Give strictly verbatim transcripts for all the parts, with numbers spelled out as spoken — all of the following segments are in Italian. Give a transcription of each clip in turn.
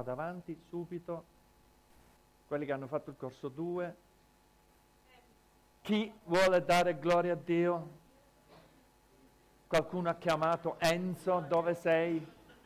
qua davanti, subito. Quelli che hanno fatto il corso due. Chi vuole dare gloria a Dio? Qualcuno ha chiamato Enzo, dove sei?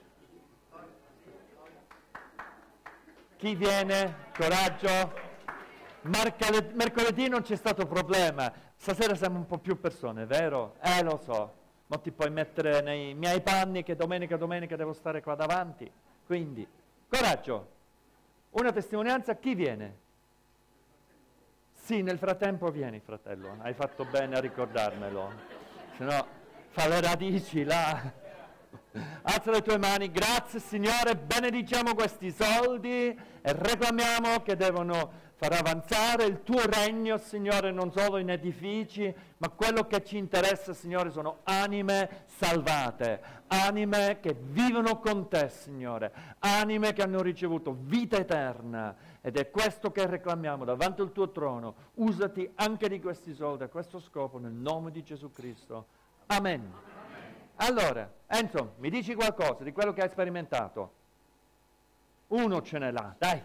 Chi viene? Coraggio. Mercoledì, mercoledì non c'è stato problema, stasera siamo un po' più persone, vero? Eh, lo so, ma ti puoi mettere nei miei panni che domenica domenica devo stare qua davanti, quindi coraggio. Una testimonianza, chi viene? Sì, nel frattempo vieni, fratello, hai fatto bene a ricordarmelo, se no fa le radici là. Alza le tue mani, grazie Signore, benediciamo questi soldi e reclamiamo che devono far avanzare il tuo regno, Signore, non solo in edifici, ma quello che ci interessa, Signore, sono anime salvate, anime che vivono con te, Signore, anime che hanno ricevuto vita eterna, ed è questo che reclamiamo davanti al tuo trono. Usati anche di questi soldi a questo scopo, nel nome di Gesù Cristo. Amen. Allora, Enzo, mi dici qualcosa di quello che hai sperimentato? Uno ce n'è là, dai.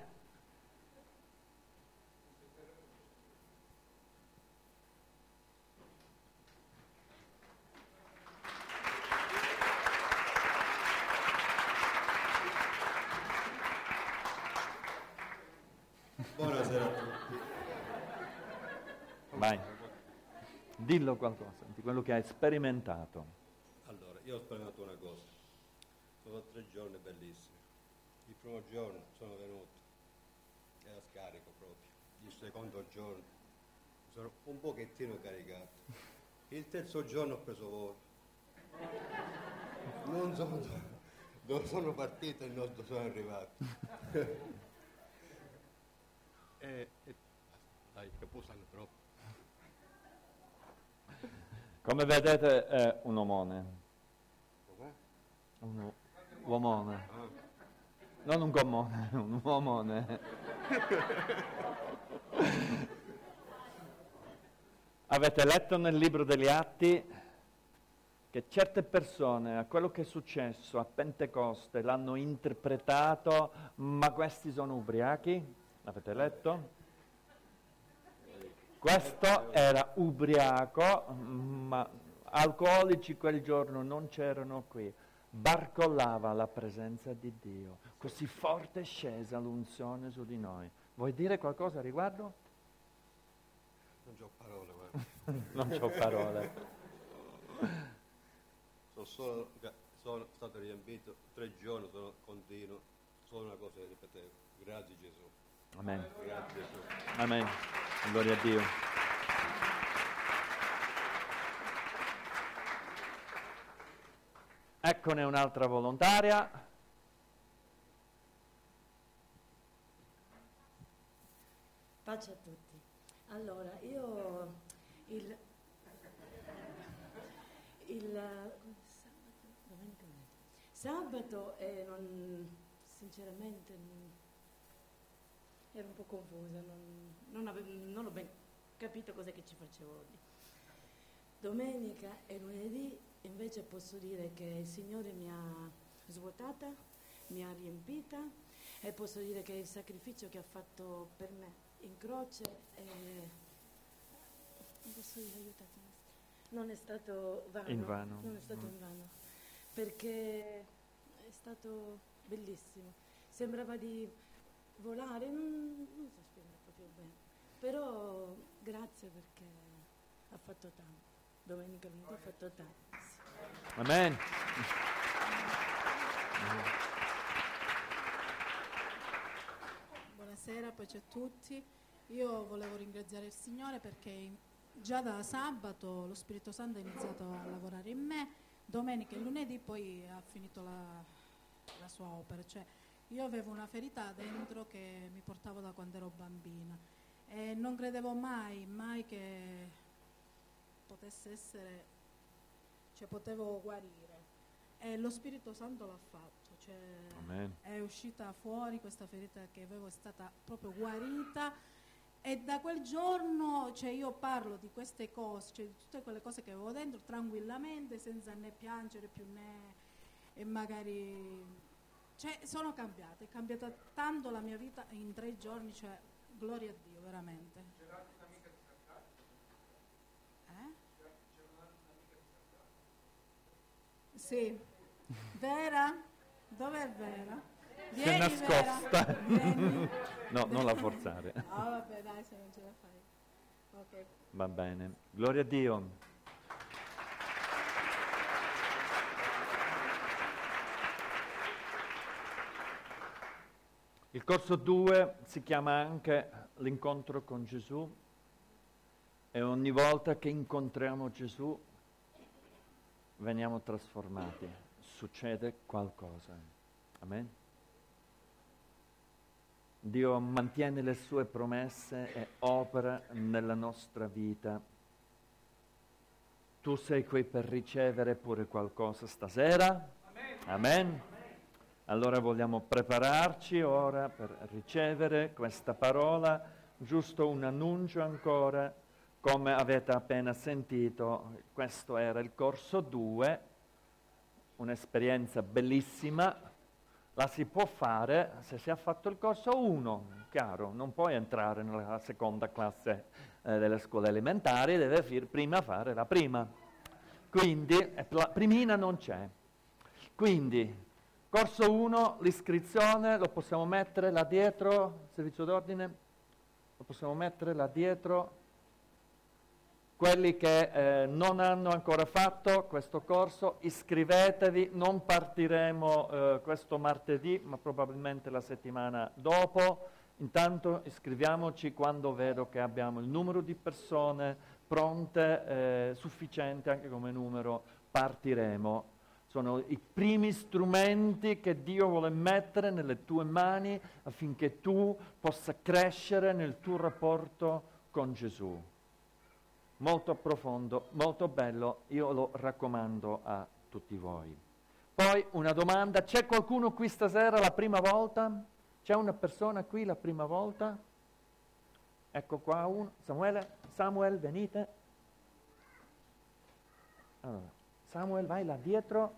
Buonasera a tutti. Vai, dillo qualcosa di quello che hai sperimentato. Allora, io ho sperimentato una cosa. Sono tre giorni bellissimi. Il primo giorno sono venuto, era scarico proprio. Il secondo giorno sono un pochettino caricato. Il terzo giorno ho preso volo. Non sono, non sono partito e non sono arrivato. e, e, dai, che posano troppo. Come vedete è un omone. Com'è? Un uomone. Ah. Non un gommone, un uomone. Avete letto nel libro degli Atti che certe persone a quello che è successo a Pentecoste l'hanno interpretato, ma questi sono ubriachi? L'avete letto? Questo era ubriaco, ma alcolici quel giorno non c'erano qui. Barcollava la presenza di Dio. Così forte è scesa l'unzione su di noi. Vuoi dire qualcosa a riguardo? Non c'ho parole, guarda. Non c'ho parole. Sono, solo, sono stato riempito tre giorni, sono continuo, solo una cosa che ripetevo. Grazie Gesù. Amen. Grazie Gesù. Amen. Gloria a Dio. Eccone un'altra volontaria. Pace a tutti. Allora, io il, il sabato, domenica, sabato eh, non, sinceramente non, ero un po' confusa, non, non, avevo, non ho ben capito cos'è che ci facevo oggi. Domenica e lunedì invece posso dire che il Signore mi ha svuotata, mi ha riempita, e posso dire che il sacrificio che ha fatto per me in croce è, non posso dire, aiutatemi, non è stato vano, In vano. non è stato Mm. in vano, perché è stato bellissimo, sembrava di volare, non, non so spiegare proprio bene, però grazie perché ha fatto tanto, domenica lunedì ha fatto tanto. Sì. Amen. Buonasera, pace a tutti. Io volevo ringraziare il Signore perché già da sabato lo Spirito Santo ha iniziato a lavorare in me, domenica e lunedì poi ha finito la, la sua opera. Cioè, io avevo una ferita dentro che mi portavo da quando ero bambina e non credevo mai, mai che potesse essere, cioè potevo guarire. E lo Spirito Santo l'ha fatto, cioè Amen. è uscita fuori questa ferita che avevo, è stata proprio guarita, e da quel giorno, cioè io parlo di queste cose, cioè di tutte quelle cose che avevo dentro tranquillamente, senza né piangere più né e magari cioè sono cambiata, è cambiata tanto la mia vita in tre giorni, cioè gloria a Dio, veramente. Eh? Sì. Vera? Dov'è Vera? Si è Vieni, Vera. nascosta. Vieni. No, non la forzare. No, vabbè, dai, se non ce la fai. Ok. Va bene. Gloria a Dio. Il corso due si chiama anche l'incontro con Gesù e ogni volta che incontriamo Gesù veniamo trasformati, succede qualcosa. Amen. Dio mantiene le sue promesse e opera nella nostra vita. Tu sei qui per ricevere pure qualcosa stasera? Amen. Amen. Allora vogliamo prepararci ora per ricevere questa parola, giusto un annuncio ancora, come avete appena sentito, questo era il corso due, un'esperienza bellissima, la si può fare se si è fatto il corso uno, chiaro, non puoi entrare nella seconda classe eh, delle scuole elementari, deve fir- prima fare la prima, quindi eh, la primina non c'è, quindi... Corso uno, l'iscrizione, lo possiamo mettere là dietro, servizio d'ordine, lo possiamo mettere là dietro. Quelli che eh, non hanno ancora fatto questo corso, iscrivetevi, non partiremo eh, questo martedì, ma probabilmente la settimana dopo. Intanto iscriviamoci quando vedo che abbiamo il numero di persone pronte, eh, sufficiente anche come numero, partiremo. Sono i primi strumenti che Dio vuole mettere nelle tue mani affinché tu possa crescere nel tuo rapporto con Gesù. Molto profondo, molto bello, io lo raccomando a tutti voi. Poi una domanda, c'è qualcuno qui stasera la prima volta? C'è una persona qui la prima volta? Ecco qua uno, Samuele, Samuel, venite. Allora. Samuel, vai là dietro.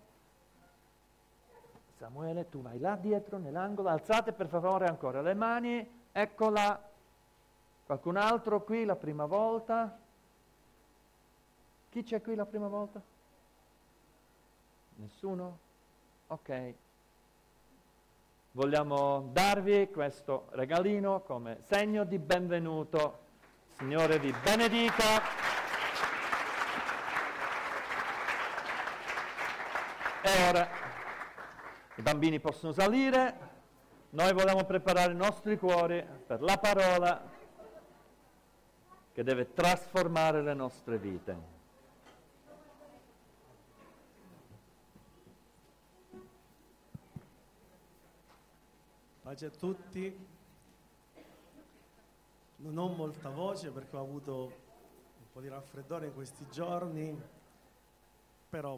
Samuele, tu vai là dietro, nell'angolo. Alzate per favore ancora le mani. Eccola. Qualcun altro qui la prima volta? Chi c'è qui la prima volta? Nessuno? Ok. Vogliamo darvi questo regalino come segno di benvenuto. Signore vi benedica. E ora i bambini possono salire, noi vogliamo preparare i nostri cuori per la parola che deve trasformare le nostre vite. Pace a tutti, non ho molta voce perché ho avuto un po' di raffreddore in questi giorni, però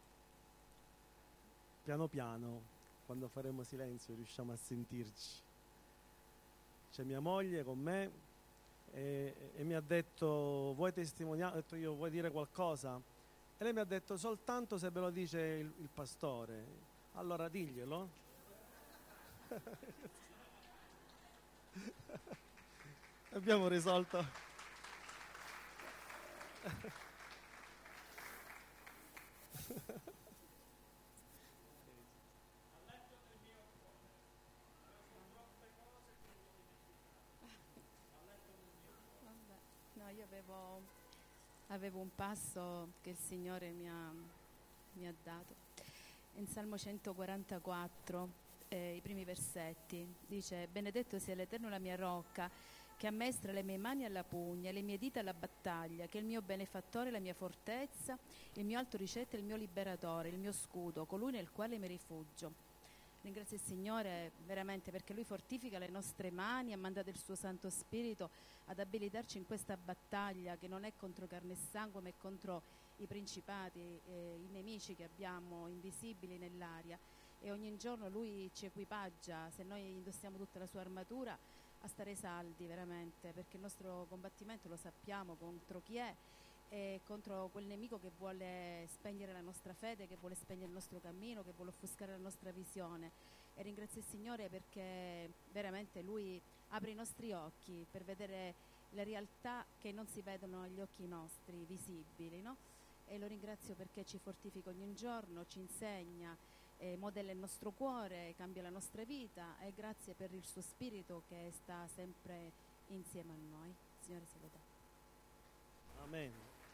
piano piano, quando faremo silenzio, riusciamo a sentirci. C'è mia moglie con me e, e mi ha detto, vuoi testimoniare? Ho detto io, vuoi dire qualcosa? E lei mi ha detto, soltanto se ve lo dice il, il pastore. Allora diglielo. Abbiamo risolto. No, io avevo, avevo un passo che il Signore mi ha, mi ha dato. In Salmo centoquarantaquattro, eh, i primi versetti, dice: benedetto sia l'Eterno la mia rocca, che ammaestra le mie mani alla pugna, le mie dita alla battaglia, che è il mio benefattore, la mia fortezza, il mio alto ricetto, il mio liberatore, il mio scudo, colui nel quale mi rifugio. Ringrazio il Signore veramente perché Lui fortifica le nostre mani, ha mandato il suo Santo Spirito ad abilitarci in questa battaglia che non è contro carne e sangue ma è contro i principati, eh, i nemici che abbiamo invisibili nell'aria, e ogni giorno Lui ci equipaggia, se noi indossiamo tutta la sua armatura, a stare saldi veramente, perché il nostro combattimento lo sappiamo contro chi è, e contro quel nemico che vuole spegnere la nostra fede, che vuole spegnere il nostro cammino, che vuole offuscare la nostra visione. e ringrazio il Signore perché veramente Lui apre i nostri occhi per vedere le realtà che non si vedono agli occhi nostri, visibili, no? E lo ringrazio perché ci fortifica ogni giorno, ci insegna, eh, modella il nostro cuore, cambia la nostra vita, e grazie per il suo spirito che sta sempre insieme a noi. Signore se lo dà. Amen.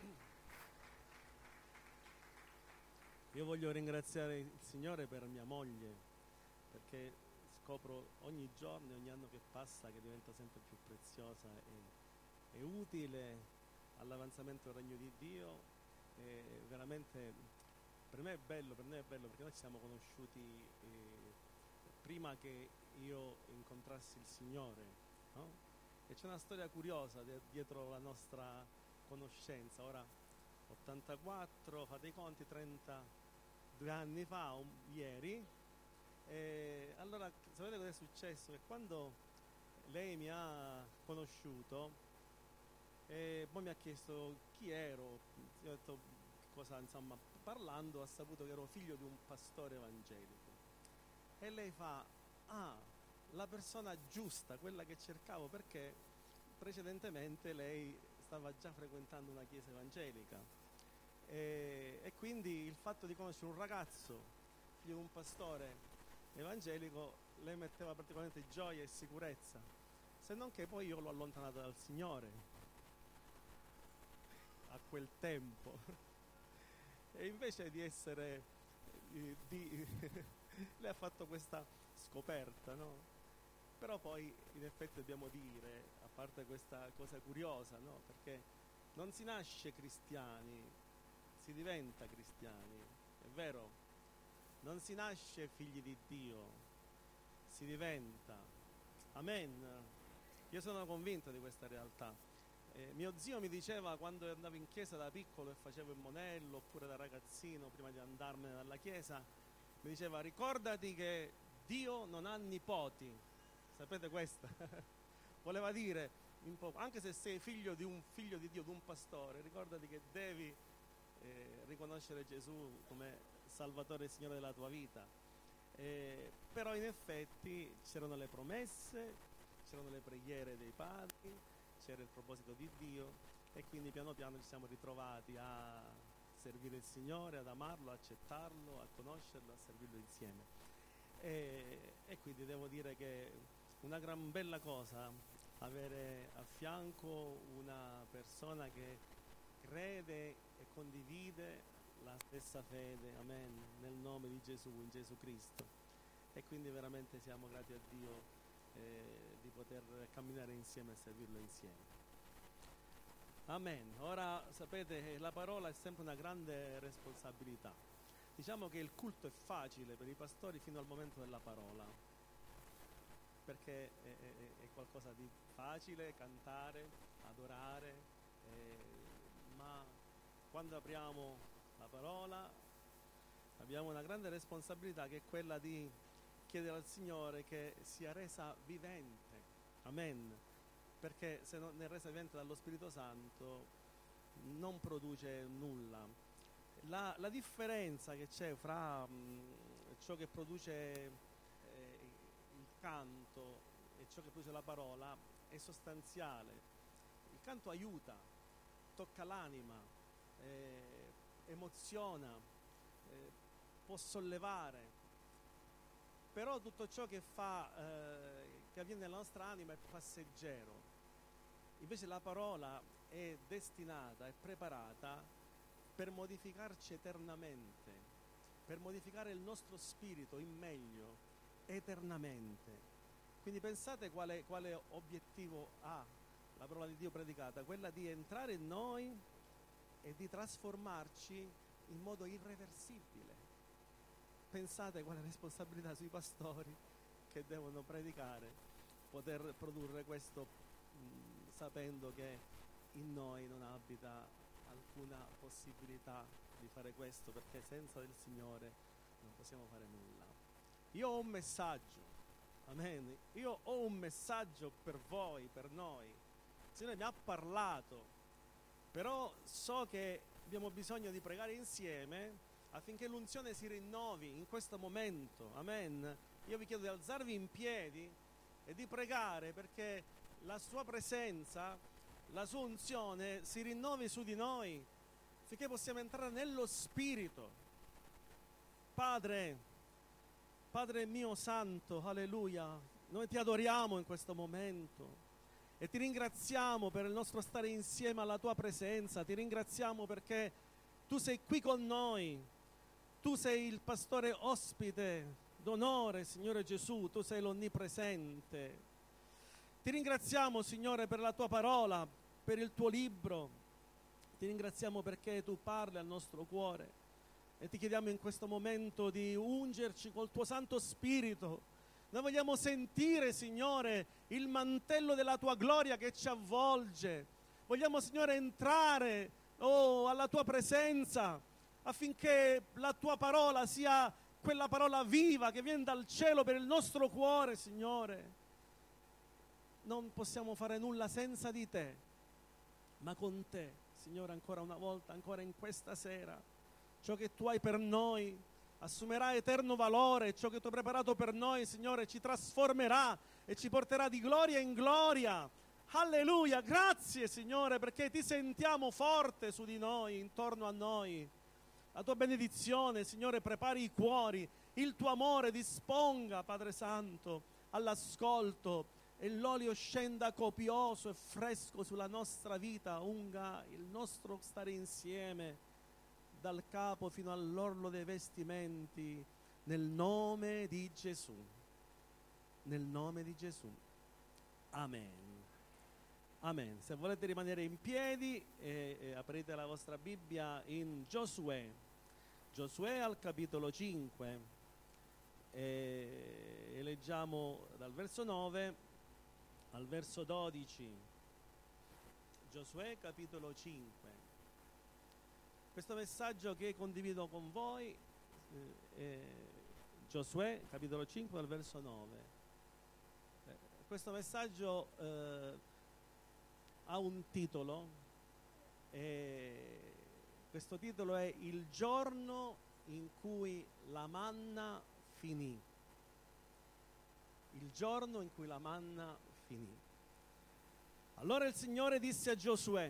Io voglio ringraziare il Signore per mia moglie, perché scopro ogni giorno, ogni anno che passa, che diventa sempre più preziosa e, e utile all'avanzamento del regno di Dio. E veramente per me è bello, per noi è bello, perché noi ci siamo conosciuti eh, prima che io incontrassi il Signore, no? E c'è una storia curiosa de- dietro la nostra conoscenza. Ora ottantaquattro, fate i conti, trentadue anni fa, un, ieri. E allora sapete cosa è successo? Che quando lei mi ha conosciuto, e poi mi ha chiesto chi ero, io ho detto cosa, insomma, parlando ha saputo che ero figlio di un pastore evangelico, e lei fa: ah, la persona giusta, quella che cercavo, perché precedentemente lei stava già frequentando una chiesa evangelica, e, e quindi il fatto di conoscere un ragazzo figlio di un pastore evangelico le metteva particolarmente gioia e sicurezza, se non che poi io l'ho allontanata dal Signore a quel tempo e invece di essere eh, di, lei ha fatto questa scoperta, no? Però poi in effetti dobbiamo dire, a parte questa cosa curiosa, no? Perché non si nasce cristiani, si diventa cristiani, è vero? Non si nasce figli di Dio, si diventa. Amen. Io sono convinto di questa realtà. Eh, mio zio mi diceva, quando andavo in chiesa da piccolo e facevo il monello, oppure da ragazzino, prima di andarmene dalla chiesa, mi diceva: ricordati che Dio non ha nipoti. Sapete questa? Voleva dire, anche se sei figlio di un figlio di Dio, di un pastore, ricordati che devi eh, riconoscere Gesù come Salvatore e Signore della tua vita. Eh, però in effetti c'erano le promesse, c'erano le preghiere dei padri, c'era il proposito di Dio, e quindi piano piano ci siamo ritrovati a servire il Signore, ad amarlo, a accettarlo, a conoscerlo, a servirlo insieme. E, e quindi devo dire che una gran bella cosa avere a fianco una persona che crede e condivide la stessa fede, amen, nel nome di Gesù, in Gesù Cristo. E quindi veramente siamo grati a Dio Eh, di poter camminare insieme e servirlo insieme. Amen. Ora sapete, la parola è sempre una grande responsabilità. Diciamo che il culto è facile per i pastori fino al momento della parola, perché è, è, è qualcosa di facile cantare, adorare, eh, ma quando apriamo la parola abbiamo una grande responsabilità, che è quella di chiedere al Signore che sia resa vivente, amen, perché se non è resa vivente dallo Spirito Santo non produce nulla. La, la differenza che c'è fra mh, ciò che produce eh, il canto e ciò che produce la parola è sostanziale. Il canto aiuta, tocca l'anima, eh, emoziona, eh, può sollevare. Però tutto ciò che fa, eh, che avviene nella nostra anima è passeggero. Invece la parola è destinata, è preparata per modificarci eternamente, per modificare il nostro spirito in meglio, eternamente. Quindi pensate quale, quale obiettivo ha la parola di Dio predicata, quella di entrare in noi e di trasformarci in modo irreversibile. Pensate quale responsabilità sui pastori che devono predicare, poter produrre questo mh, sapendo che in noi non abita alcuna possibilità di fare questo, perché senza del Signore non possiamo fare nulla. Io ho un messaggio, amen, io ho un messaggio per voi, per noi. Il Signore mi ha parlato, però so che abbiamo bisogno di pregare insieme affinché l'unzione si rinnovi in questo momento, amen, io vi chiedo di alzarvi in piedi e di pregare perché la sua presenza, la sua unzione si rinnovi su di noi, affinché possiamo entrare nello Spirito. Padre, Padre mio santo, alleluia, noi ti adoriamo in questo momento e ti ringraziamo per il nostro stare insieme alla tua presenza, ti ringraziamo perché tu sei qui con noi, tu sei il pastore ospite d'onore, Signore Gesù, tu sei l'onnipresente. Ti ringraziamo, Signore, per la tua parola, per il tuo libro, ti ringraziamo perché tu parli al nostro cuore e ti chiediamo in questo momento di ungerci col tuo Santo Spirito. Noi vogliamo sentire, Signore, il mantello della tua gloria che ci avvolge. Vogliamo, Signore, entrare oh, alla tua presenza affinché la tua parola sia quella parola viva che viene dal cielo per il nostro cuore, Signore. Non possiamo fare nulla senza di te, ma con te, Signore, ancora una volta, ancora in questa sera, ciò che tu hai per noi assumerà eterno valore, ciò che tu hai preparato per noi, Signore, ci trasformerà e ci porterà di gloria in gloria. Alleluia, grazie, Signore, perché ti sentiamo forte su di noi, intorno a noi. La tua benedizione, Signore, prepari i cuori, il tuo amore disponga, Padre Santo, all'ascolto e l'olio scenda copioso e fresco sulla nostra vita, unga il nostro stare insieme dal capo fino all'orlo dei vestimenti, nel nome di Gesù. Nel nome di Gesù. Amen. Amen. Se volete rimanere in piedi, eh, eh, aprite la vostra Bibbia in Giosuè. Giosuè al capitolo cinque. Eh, e leggiamo dal verso nove al verso dodici. Giosuè capitolo cinque. Questo messaggio che condivido con voi eh, è Giosuè capitolo cinque al verso nove. Eh, questo messaggio eh, ha un titolo e questo titolo è Il giorno in cui la manna finì. Il giorno in cui la manna finì. Allora il Signore disse a Giosuè: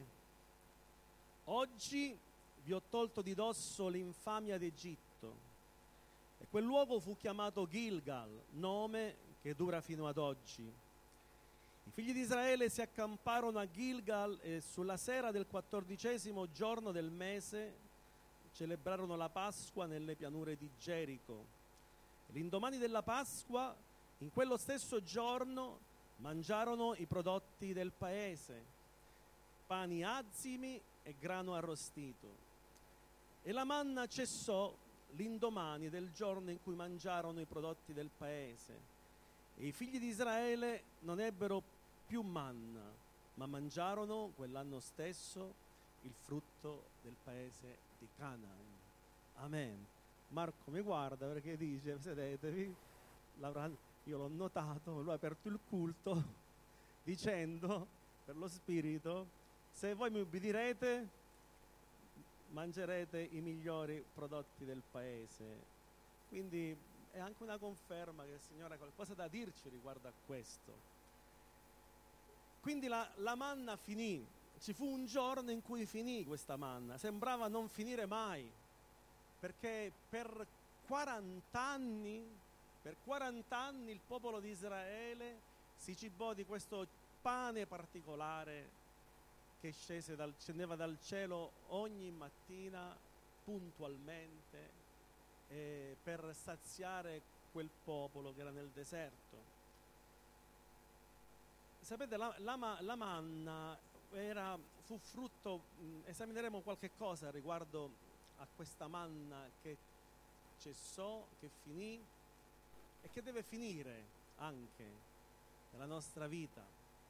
oggi vi ho tolto di dosso l'infamia d'Egitto. E quel luogo fu chiamato Gilgal, nome che dura fino ad oggi. I figli di Israele si accamparono a Gilgal e sulla sera del quattordicesimo giorno del mese celebrarono la Pasqua nelle pianure di Gerico. L'indomani della Pasqua, in quello stesso giorno, mangiarono i prodotti del paese, pani azimi e grano arrostito. E la manna cessò l'indomani del giorno in cui mangiarono i prodotti del paese. E i figli di Israele non ebbero più manna, ma mangiarono quell'anno stesso il frutto del paese di Canaan. Amen. Marco mi guarda perché dice: sedetevi. Io l'ho notato, lui ha aperto il culto dicendo per lo Spirito: se voi mi ubbidirete mangerete i migliori prodotti del paese. Quindi è anche una conferma che il Signore ha qualcosa da dirci riguardo a questo. Quindi la, la manna finì, ci fu un giorno in cui finì questa manna, sembrava non finire mai, perché per quaranta anni, per quaranta anni il popolo di Israele si cibò di questo pane particolare che scese dal, scendeva dal cielo ogni mattina puntualmente eh, per saziare quel popolo che era nel deserto. Sapete, la, la, la manna era, fu frutto, mh, esamineremo qualche cosa riguardo a questa manna che cessò, che finì e che deve finire anche nella nostra vita.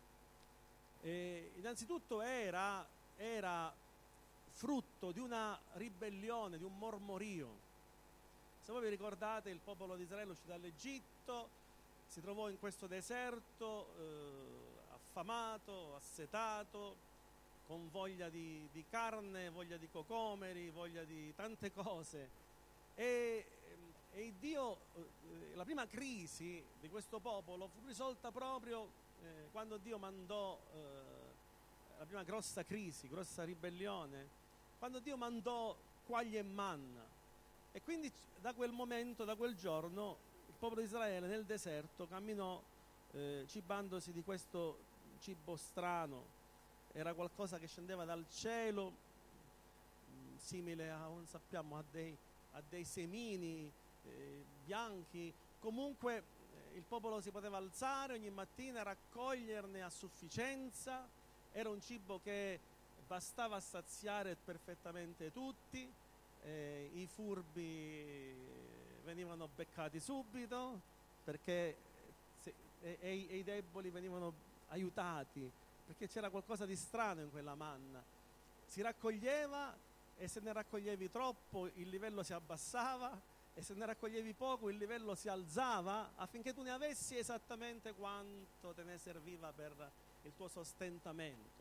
E innanzitutto era, era frutto di una ribellione, di un mormorio. Se voi vi ricordate, il popolo di Israele uscì dall'Egitto, si trovò in questo deserto eh, affamato, assetato, con voglia di, di carne, voglia di cocomeri, voglia di tante cose. E, e Dio, eh, la prima crisi di questo popolo fu risolta proprio eh, quando Dio mandò eh, la prima grossa crisi, grossa ribellione, quando Dio mandò quaglie e manna. E quindi da quel momento, da quel giorno, il popolo di Israele nel deserto camminò eh, cibandosi di questo cibo strano. Era qualcosa che scendeva dal cielo, mh, simile a, non sappiamo, a dei, a dei semini eh, bianchi. Comunque eh, il popolo si poteva alzare ogni mattina, raccoglierne a sufficienza. Era un cibo che bastava a saziare perfettamente tutti. Eh, i furbi venivano beccati subito, perché se, e, e, i, e i deboli venivano aiutati, perché c'era qualcosa di strano in quella manna. Si raccoglieva, e se ne raccoglievi troppo il livello si abbassava, e se ne raccoglievi poco il livello si alzava, affinché tu ne avessi esattamente quanto te ne serviva per il tuo sostentamento.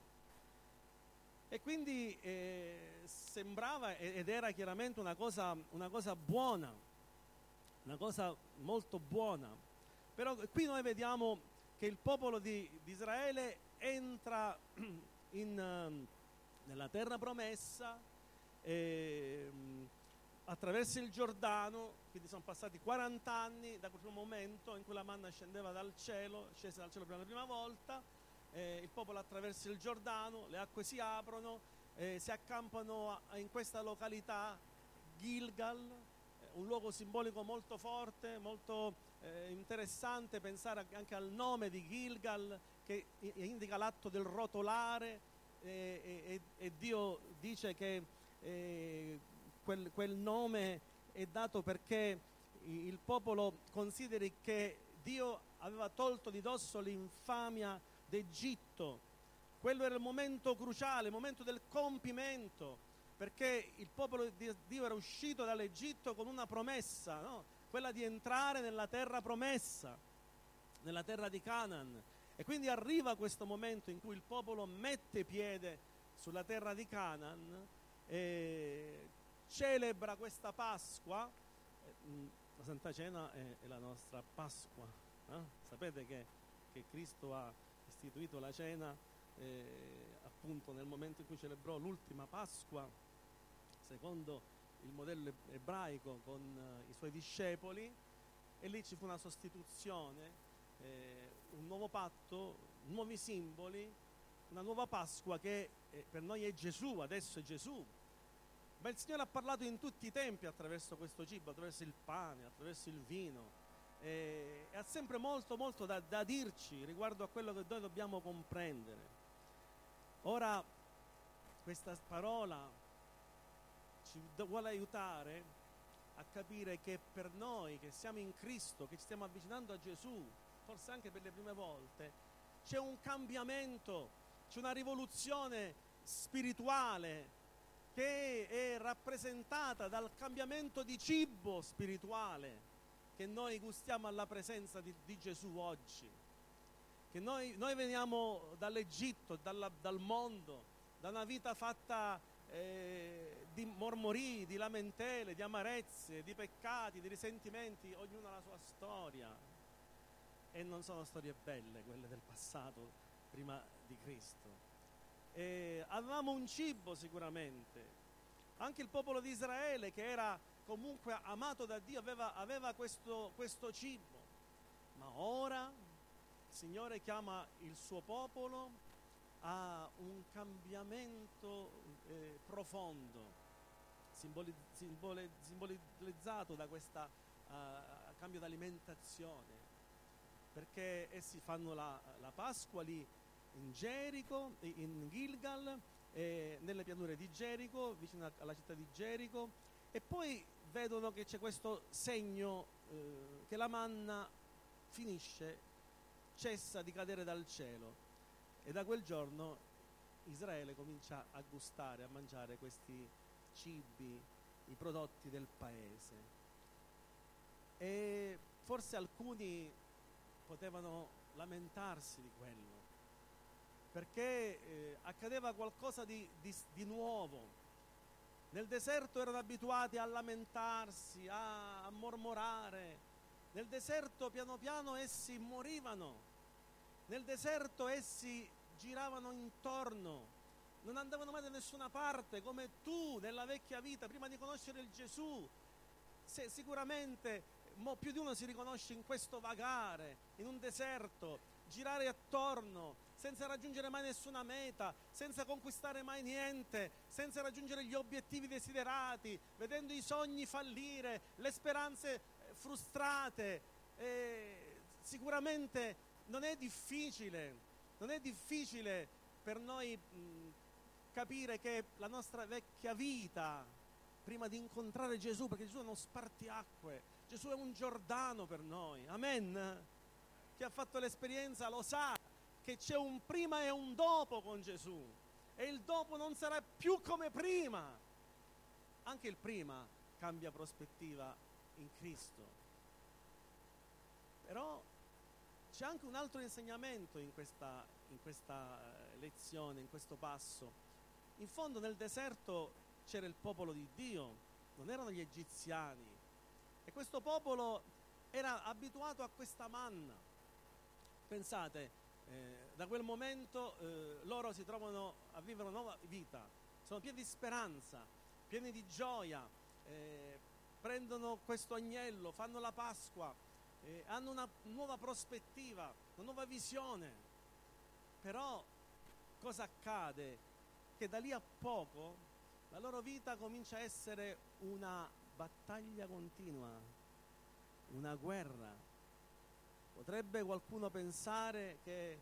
E quindi eh, sembrava ed era chiaramente una cosa, una cosa buona, una cosa molto buona. Però qui noi vediamo che il popolo di, di Israele entra in, nella terra promessa eh, attraverso il Giordano, quindi sono passati quaranta anni da quel momento in cui la manna scendeva dal cielo, scese dal cielo per la prima volta. Eh, il popolo attraversa il Giordano, le acque si aprono, eh, si accampano a, in questa località Gilgal, eh, un luogo simbolico molto forte, molto eh, interessante pensare anche al nome di Gilgal, che indica l'atto del rotolare, eh, e, e Dio dice che eh, quel, quel nome è dato perché il popolo consideri che Dio aveva tolto di dosso l'infamia d'Egitto. Quello era il momento cruciale, il momento del compimento, perché il popolo di Dio era uscito dall'Egitto con una promessa, no? Quella di entrare nella terra promessa, nella terra di Canaan. E quindi arriva questo momento in cui il popolo mette piede sulla terra di Canaan e celebra questa Pasqua. La Santa Cena è, è la nostra Pasqua, eh? Sapete che, che Cristo ha istituito la cena eh, appunto nel momento in cui celebrò l'ultima Pasqua secondo il modello ebraico con uh, i suoi discepoli, e lì ci fu una sostituzione, eh, un nuovo patto, nuovi simboli, una nuova Pasqua che eh, per noi è Gesù, adesso è Gesù. Ma il Signore ha parlato in tutti i tempi attraverso questo cibo, attraverso il pane, attraverso il vino, e ha sempre molto molto da, da dirci riguardo a quello che noi dobbiamo comprendere. Ora questa parola ci vuole aiutare a capire che per noi che siamo in Cristo, che ci stiamo avvicinando a Gesù, forse anche per le prime volte, c'è un cambiamento, c'è una rivoluzione spirituale che è rappresentata dal cambiamento di cibo spirituale che noi gustiamo alla presenza di, di Gesù oggi. Che noi, noi veniamo dall'Egitto, dalla, dal mondo, da una vita fatta eh, di mormorii, di lamentele, di amarezze, di peccati, di risentimenti, ognuno ha la sua storia. E non sono storie belle quelle del passato prima di Cristo. E avevamo un cibo sicuramente. Anche il popolo di Israele, che era comunque amato da Dio, aveva, aveva questo, questo cibo. Ma ora il Signore chiama il suo popolo a un cambiamento eh, profondo, simboli, simbole, simbolizzato da questo uh, cambio d'alimentazione, perché essi fanno la, la Pasqua lì in Gerico, in Gilgal, eh, nelle pianure di Gerico, vicino alla città di Gerico, e poi vedono che c'è questo segno eh, che la manna finisce, cessa di cadere dal cielo, e da quel giorno Israele comincia a gustare, a mangiare questi cibi, i prodotti del paese. E forse alcuni potevano lamentarsi di quello, perché eh, accadeva qualcosa di, di, di nuovo. Nel deserto erano abituati a lamentarsi, a, a mormorare. Nel deserto piano piano essi morivano. Nel deserto essi giravano intorno, non andavano mai da nessuna parte, come tu nella vecchia vita, prima di conoscere il Gesù. Se, sicuramente mo, più di uno si riconosce in questo vagare, in un deserto, girare attorno, senza raggiungere mai nessuna meta, senza conquistare mai niente, senza raggiungere gli obiettivi desiderati, vedendo i sogni fallire, le speranze frustrate. E sicuramente non è difficile, non è difficile per noi mh, capire che la nostra vecchia vita, prima di incontrare Gesù, perché Gesù è uno spartiacque, Gesù è un Giordano per noi, amen? Chi ha fatto l'esperienza lo sa che c'è un prima e un dopo con Gesù, e il dopo non sarà più come prima. Anche il prima cambia prospettiva in Cristo. Però c'è anche un altro insegnamento in questa, in questa lezione, in questo passo. In fondo nel deserto c'era il popolo di Dio, non erano gli egiziani, e questo popolo era abituato a questa manna. Pensate, eh, da quel momento eh, loro si trovano a vivere una nuova vita, sono pieni di speranza, pieni di gioia, eh, prendono questo agnello, fanno la Pasqua, eh, hanno una nuova prospettiva, una nuova visione. Però cosa accade? Che da lì a poco la loro vita comincia a essere una battaglia continua, una guerra. Potrebbe qualcuno pensare che,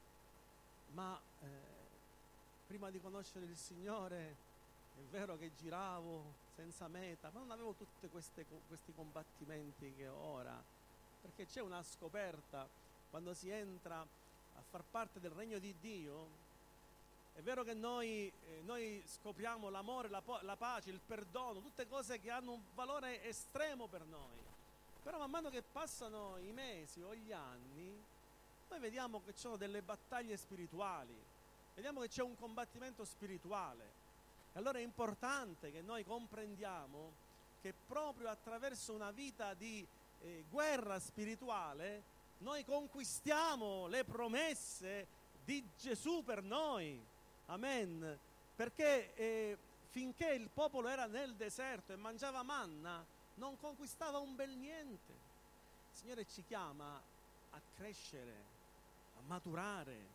ma eh, prima di conoscere il Signore è vero che giravo senza meta, ma non avevo tutti questi combattimenti che ho ora, perché c'è una scoperta quando si entra a far parte del regno di Dio. È vero che noi, eh, noi scopriamo l'amore, la, la pace, il perdono, tutte cose che hanno un valore estremo per noi. Però man mano che passano i mesi o gli anni, noi vediamo che ci sono delle battaglie spirituali, vediamo che c'è un combattimento spirituale. E allora è importante che noi comprendiamo che proprio attraverso una vita di eh, guerra spirituale noi conquistiamo le promesse di Gesù per noi. Amen. Perché eh, finché il popolo era nel deserto e mangiava manna, non conquistava un bel niente. Il Signore ci chiama a crescere, a maturare,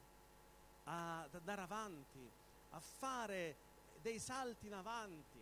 a, ad andare avanti, a fare dei salti in avanti.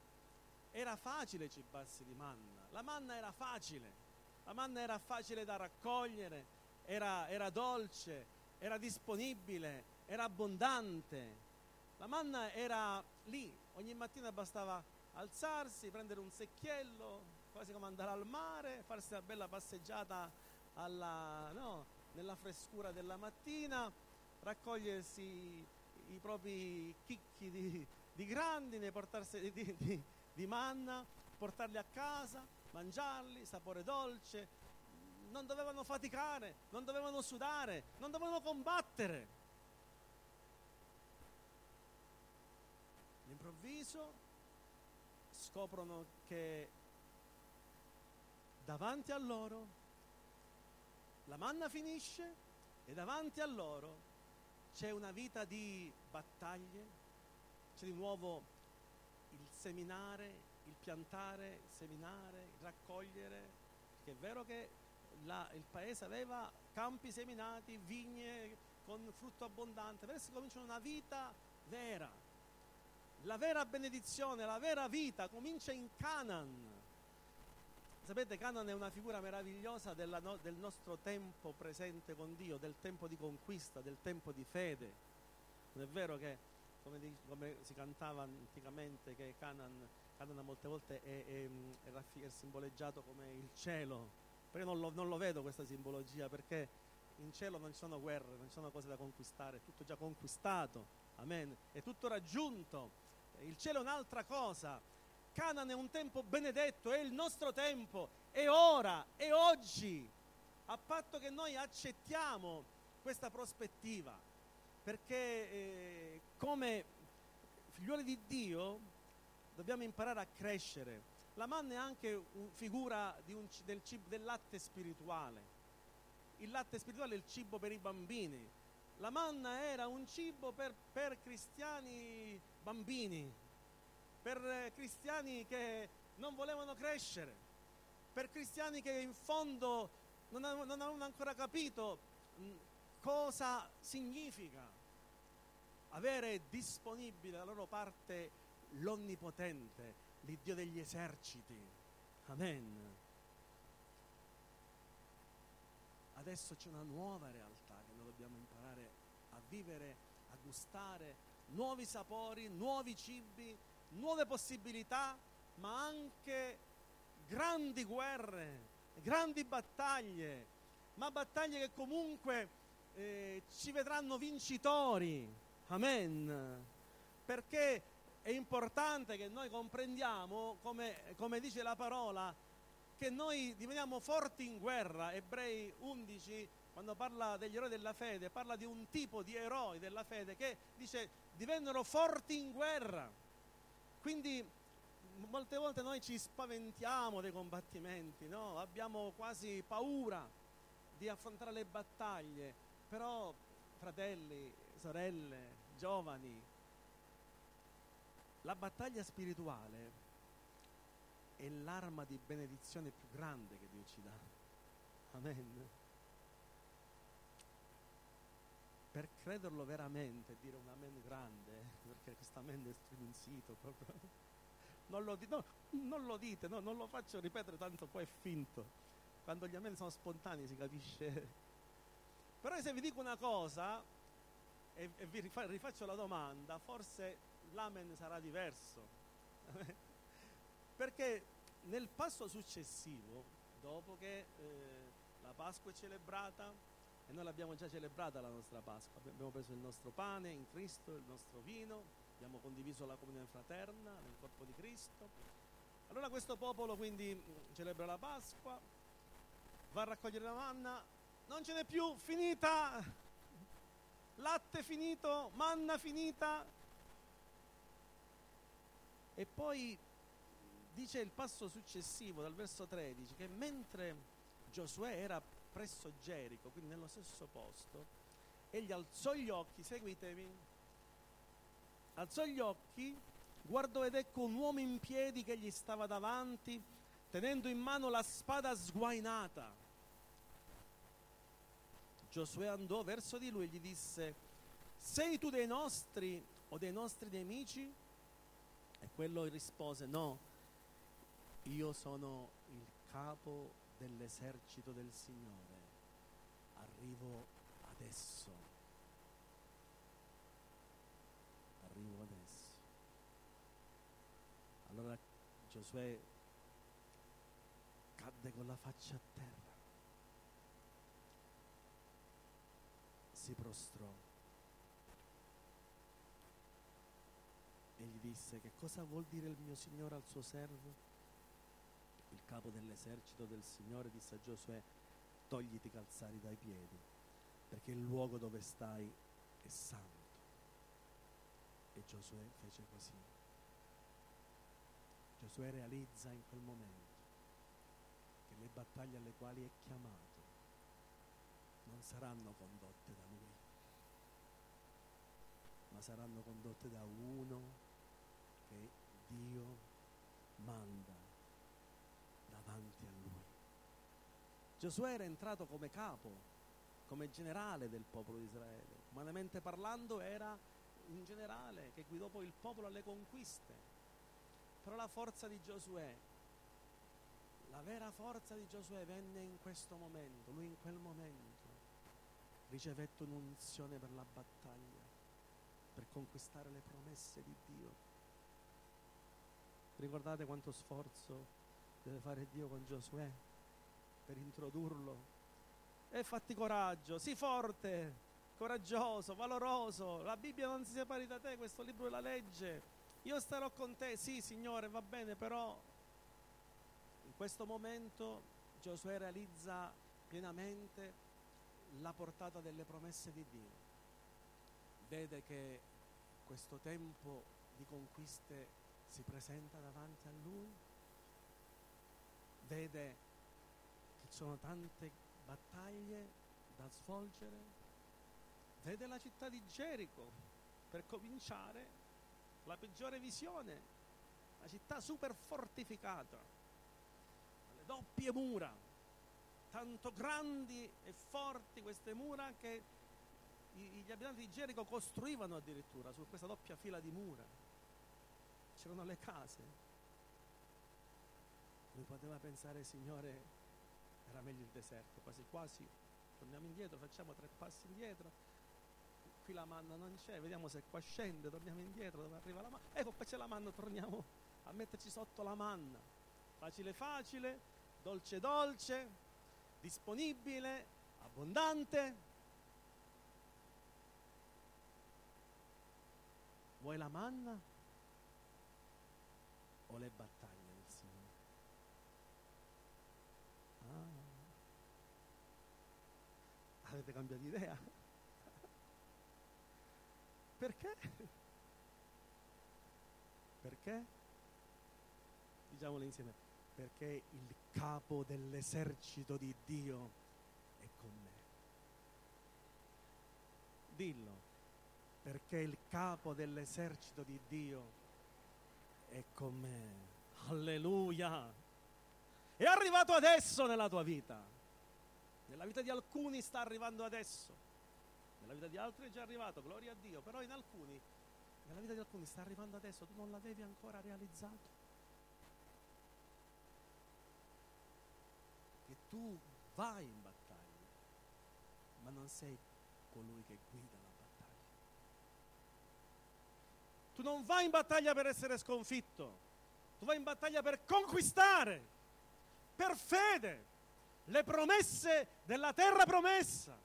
Era facile cibarsi di manna, la manna era facile, la manna era facile da raccogliere, era, era dolce, era disponibile, era abbondante. La manna era lì, ogni mattina bastava alzarsi, prendere un secchiello, quasi come andare al mare, farsi una bella passeggiata alla, no, nella frescura della mattina, raccogliersi i propri chicchi di, di grandine, portarsi di, di, di manna, portarli a casa, mangiarli, sapore dolce. Non dovevano faticare, non dovevano sudare, non dovevano combattere. All'improvviso scoprono che davanti a loro la manna finisce e davanti a loro c'è una vita di battaglie, c'è di nuovo il seminare, il piantare, il seminare, il raccogliere, perché è vero che la, il paese aveva campi seminati, vigne con frutto abbondante, adesso cominciano una vita vera. La vera benedizione, la vera vita comincia in Canaan. Sapete, Canaan è una figura meravigliosa della no, del nostro tempo presente con Dio, del tempo di conquista, del tempo di fede. Non è vero che, come, di, come si cantava anticamente, che Canaan, Canaan molte volte è, è, è, è simboleggiato come il cielo? Perché non lo, non lo vedo questa simbologia, perché in cielo non ci sono guerre, non ci sono cose da conquistare, è tutto già conquistato, amen, è tutto raggiunto. Il cielo è un'altra cosa. Canaan è un tempo benedetto, è il nostro tempo, è ora, è oggi, a patto che noi accettiamo questa prospettiva, perché eh, come figliuoli di Dio dobbiamo imparare a crescere. La manna è anche un, figura di un, del, cibo, del latte spirituale. Il latte spirituale è il cibo per i bambini. La manna era un cibo per, per cristiani bambini, per cristiani che non volevano crescere, per cristiani che in fondo non avevano ancora capito cosa significa avere disponibile dalla loro parte l'Onnipotente, l'Iddio degli eserciti. Amen. Adesso c'è una nuova realtà che noi dobbiamo imparare a vivere, a gustare, nuovi sapori, nuovi cibi, nuove possibilità, ma anche grandi guerre, grandi battaglie, ma battaglie che comunque eh, ci vedranno vincitori. Amen. Perché è importante che noi comprendiamo, come, come dice la parola, che noi diveniamo forti in guerra. Ebrei undici, quando parla degli eroi della fede, parla di un tipo di eroi della fede che dice divennero forti in guerra. Quindi molte volte noi ci spaventiamo dei combattimenti, no? Abbiamo quasi paura di affrontare le battaglie, però fratelli, sorelle, giovani, la battaglia spirituale è l'arma di benedizione più grande che Dio ci dà. Amen. Per crederlo veramente, dire un amen grande, perché questo amen è striminzito proprio. Non lo, no, non lo dite, no, non lo faccio ripetere, tanto poi è finto. Quando gli amen sono spontanei si capisce. Però se vi dico una cosa e, e vi rifaccio la domanda, forse l'amen sarà diverso. Perché nel passo successivo, dopo che eh, la Pasqua è celebrata, e noi l'abbiamo già celebrata la nostra Pasqua, abbiamo preso il nostro pane in Cristo, il nostro vino, abbiamo condiviso la comunione fraterna nel corpo di Cristo. Allora questo popolo quindi celebra la Pasqua, va a raccogliere la manna, non ce n'è più, finita, latte finito, manna finita. E poi dice il passo successivo dal verso tredici che mentre Giosuè era presso Gerico, quindi nello stesso posto, egli alzò gli occhi, seguitemi, alzò gli occhi, guardò ed ecco un uomo in piedi che gli stava davanti, tenendo in mano la spada sguainata. Giosuè andò verso di lui e gli disse: sei tu dei nostri o dei nostri nemici? E quello rispose: no, io sono il capo dell'esercito del Signore, arrivo adesso, arrivo adesso. Allora Giosuè cadde con la faccia a terra, si prostrò e gli disse: che cosa vuol dire il mio Signore al suo servo? Il capo dell'esercito del Signore disse a Giosuè: togliti i calzari dai piedi, perché il luogo dove stai è santo. E Giosuè fece così. Giosuè realizza in quel momento che le battaglie alle quali è chiamato non saranno condotte da lui, ma saranno condotte da uno che Dio manda davanti a lui. Giosuè era entrato come capo, come generale del popolo di Israele. Umanamente parlando era un generale che guidò poi il popolo alle conquiste. Però la forza di Giosuè, la vera forza di Giosuè venne in questo momento. Lui in quel momento ricevette un'unzione per la battaglia, per conquistare le promesse di Dio. Ricordate quanto sforzo deve fare Dio con Giosuè per introdurlo? E fatti coraggio, sii forte, coraggioso, valoroso, la Bibbia non si separi da te, questo libro è la legge, io starò con te. Sì, Signore, va bene, però in questo momento Giosuè realizza pienamente la portata delle promesse di Dio. Vede che questo tempo di conquiste si presenta davanti a lui, vede che ci sono tante battaglie da svolgere, vede la città di Gerico, per cominciare la peggiore visione, la città super fortificata, le doppie mura, tanto grandi e forti queste mura che gli abitanti di Gerico costruivano addirittura su questa doppia fila di mura. C'erano le case. Lui poteva pensare, Signore, era meglio il deserto, quasi quasi torniamo indietro, facciamo tre passi indietro, qui la manna non c'è, vediamo se qua scende, torniamo indietro, dove arriva la manna, ecco qua c'è la manna, torniamo a metterci sotto la manna. Facile facile, dolce dolce, disponibile, abbondante. Vuoi la manna o le battaglie del Signore? Ah. Avete cambiato idea? Perché? Perché? Diciamolo insieme. Perché il capo dell'esercito di Dio è con me. Dillo. Perché il capo dell'esercito di Dio è con me. Alleluia! È arrivato adesso nella tua vita. Nella vita di alcuni sta arrivando adesso. Nella vita di altri è già arrivato, gloria a Dio. Però in alcuni, nella vita di alcuni sta arrivando adesso, tu non l'avevi ancora realizzato. Che tu vai in battaglia, ma non sei colui che guida la battaglia. Tu non vai in battaglia per essere sconfitto, tu vai in battaglia per conquistare, per fede, le promesse della terra promessa.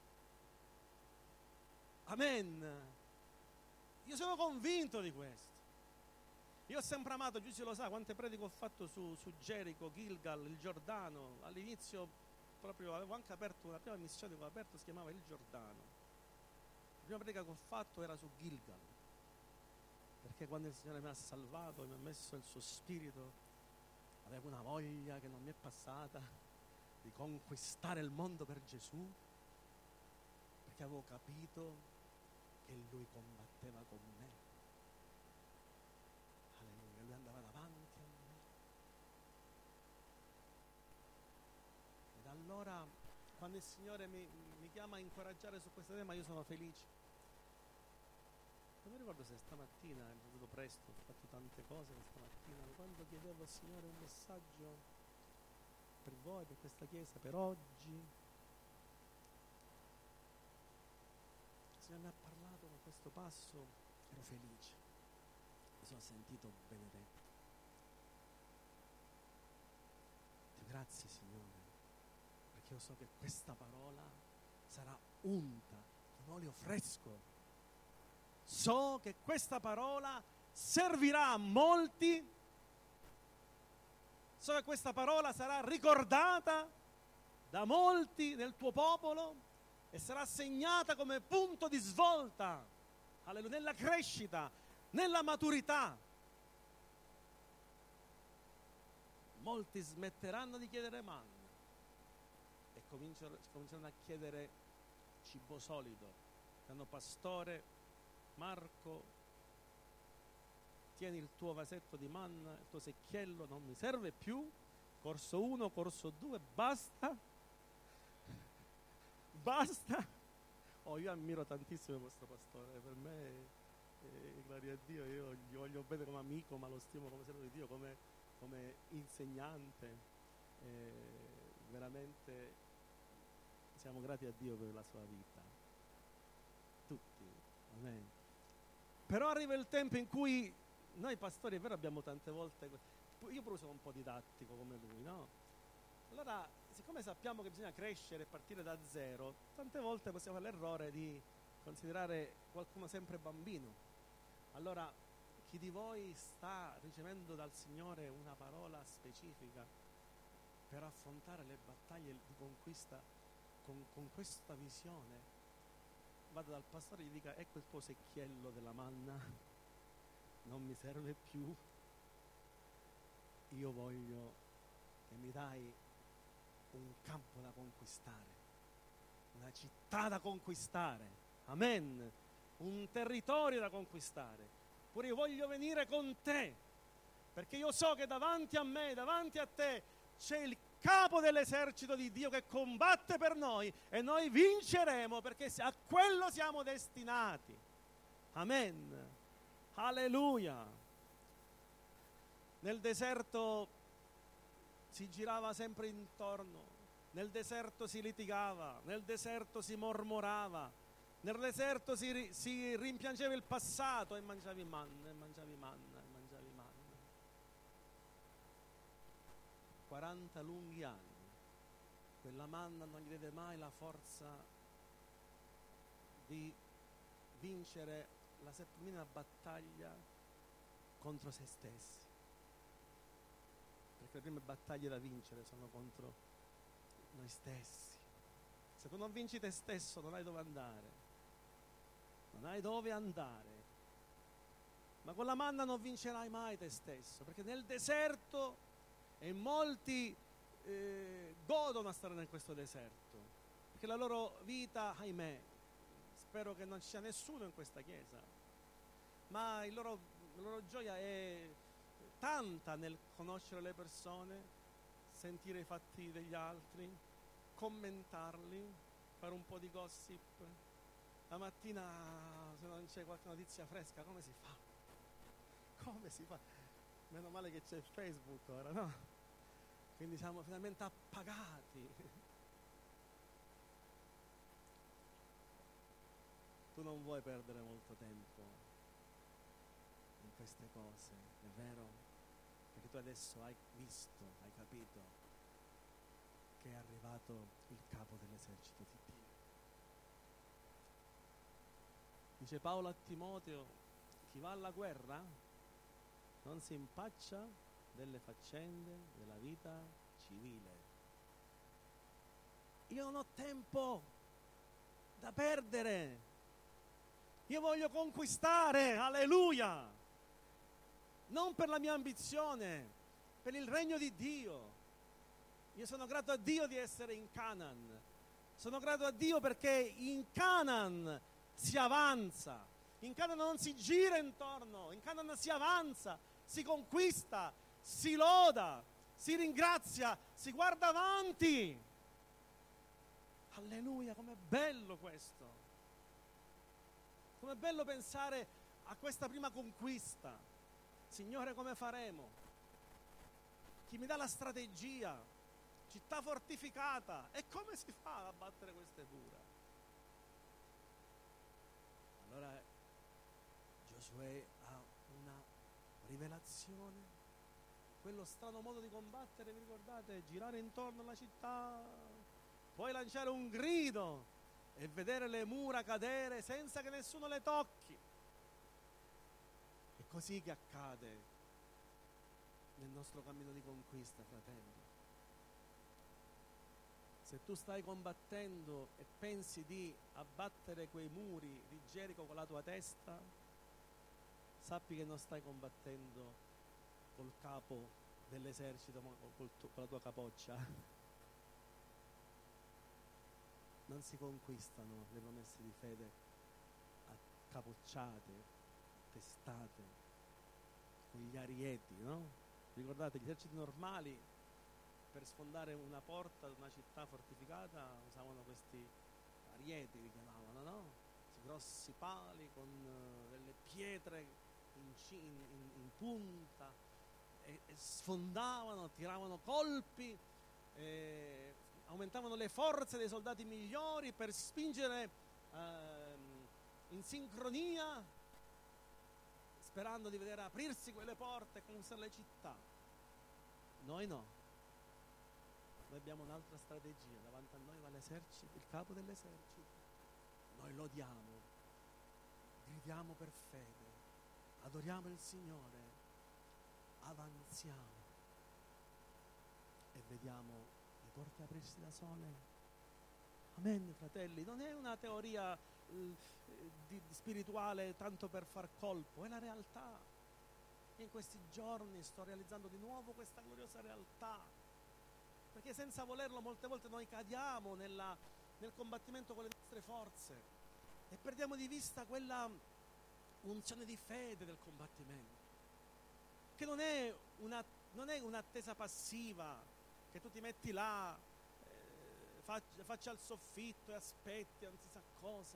Amen. Io sono convinto di questo. Io ho sempre amato, Giussi lo sa, quante prediche ho fatto su, su Gerico, Gilgal, il Giordano. All'inizio proprio avevo anche aperto, la prima missione che ho aperto si chiamava il Giordano. La prima predica che ho fatto era su Gilgal. Perché quando il Signore mi ha salvato e mi ha messo il suo spirito, avevo una voglia che non mi è passata di conquistare il mondo per Gesù, perché avevo capito che Lui combatteva con me. Alleluia, Lui andava davanti a me. Ed allora, quando il Signore mi, mi chiama a incoraggiare su questo tema, io sono felice. Non mi ricordo se stamattina, è venuto presto, ho fatto tante cose stamattina, quando chiedevo al Signore un messaggio per voi, per questa chiesa, per oggi, il Signore mi ha parlato con questo passo, ero felice, mi sono sentito benedetto. Dio, grazie Signore, perché io so che questa parola sarà unta con olio fresco. So che questa parola servirà a molti, so che questa parola sarà ricordata da molti del tuo popolo e sarà segnata come punto di svolta, alleluia, nella crescita, nella maturità. Molti smetteranno di chiedere manna e cominceranno a chiedere cibo solido. Danno pastore, Marco, tieni il tuo vasetto di manna, il tuo secchiello non mi serve più, corso uno, corso due, basta, basta. Oh, io ammiro tantissimo questo pastore, per me, eh, gloria a Dio, io gli voglio bene come amico, ma lo stimo come servo di Dio, come, come insegnante, eh, veramente siamo grati a Dio per la sua vita, tutti, amen. Però arriva il tempo in cui noi pastori, è vero, abbiamo tante volte, io pure sono un po' didattico come lui, no? Allora, siccome sappiamo che bisogna crescere e partire da zero, tante volte possiamo fare l'errore di considerare qualcuno sempre bambino. Allora, chi di voi sta ricevendo dal Signore una parola specifica per affrontare le battaglie di conquista con, con questa visione? Vada dal pastore e gli dica: ecco il tuo secchiello della manna, non mi serve più, io voglio che mi dai un campo da conquistare, una città da conquistare, amen, un territorio da conquistare. Pure io voglio venire con te, perché io so che davanti a me, davanti a te, c'è il capo dell'esercito di Dio che combatte per noi e noi vinceremo, perché a quello siamo destinati. Amen. Alleluia. Nel deserto si girava sempre intorno, nel deserto si litigava, nel deserto si mormorava, nel deserto si, si rimpiangeva il passato e mangiavi manna, e mangiavi manna, e mangiavi manna. quaranta lunghi anni, quella manna non gli diede mai la forza di vincere la settimana battaglia contro se stessi, perché le prime battaglie da vincere sono contro noi stessi. Se tu non vinci te stesso non hai dove andare, non hai dove andare, ma con la manna non vincerai mai te stesso, perché nel deserto, e molti eh, godono a stare in questo deserto, perché la loro vita, ahimè, spero che non ci sia nessuno in questa chiesa, ma il loro, la loro gioia è tanta nel conoscere le persone, sentire i fatti degli altri, commentarli, fare un po' di gossip. La mattina, se non c'è qualche notizia fresca, come si fa? Come si fa? Meno male che c'è Facebook ora, no? Quindi siamo finalmente appagati. Tu non vuoi perdere molto tempo in queste cose, è vero? Perché tu adesso hai visto, hai capito che è arrivato il capo dell'esercito di Dio. Dice Paolo a Timoteo: chi va alla guerra non si impaccia delle faccende della vita civile. Io non ho tempo da perdere, io voglio conquistare, alleluia, non per la mia ambizione, per il regno di Dio. Io sono grato a Dio di essere in Canaan, sono grato a Dio perché in Canaan si avanza, in Canaan non si gira intorno, in Canaan si avanza, si conquista, si loda, si ringrazia, si guarda avanti. Alleluia, com'è bello questo! Com'è bello pensare a questa prima conquista. Signore, come faremo? Chi mi dà la strategia? Città fortificata. E come si fa a battere queste mura? Allora Giosuè ha una rivelazione. Quello strano modo di combattere, vi ricordate? Girare intorno alla città, poi lanciare un grido e vedere le mura cadere senza che nessuno le tocchi. È così che accade nel nostro cammino di conquista, fratelli. Se tu stai combattendo e pensi di abbattere quei muri di Gerico con la tua testa, sappi che non stai combattendo col capo dell'esercito, ma col tu, con la tua capoccia. Non si conquistano le promesse di fede a capocciate, testate, con gli arieti, no? Ricordate, gli eserciti normali per sfondare una porta di una città fortificata usavano questi arieti, li chiamavano, no? Questi grossi pali con uh, delle pietre in, in, in punta, e, e sfondavano, tiravano colpi, e aumentavano le forze dei soldati migliori per spingere ehm, in sincronia, sperando di vedere aprirsi quelle porte e conquistare le città. Noi no, noi abbiamo un'altra strategia. Davanti a noi va l'esercito, il capo dell'esercito, noi lodiamo, gridiamo per fede, adoriamo il Signore, avanziamo e vediamo le porte aprirsi da sole. Amen, fratelli. Non è una teoria eh, di, di spirituale tanto per far colpo, è la realtà. anche in questi giorni sto realizzando di nuovo questa gloriosa realtà, perché senza volerlo molte volte noi cadiamo nella, nel combattimento con le nostre forze e perdiamo di vista quella unzione di fede del combattimento, che non è, una, non è un'attesa passiva, che tu ti metti là, eh, faccia, faccia al soffitto e aspetti, non si sa cosa.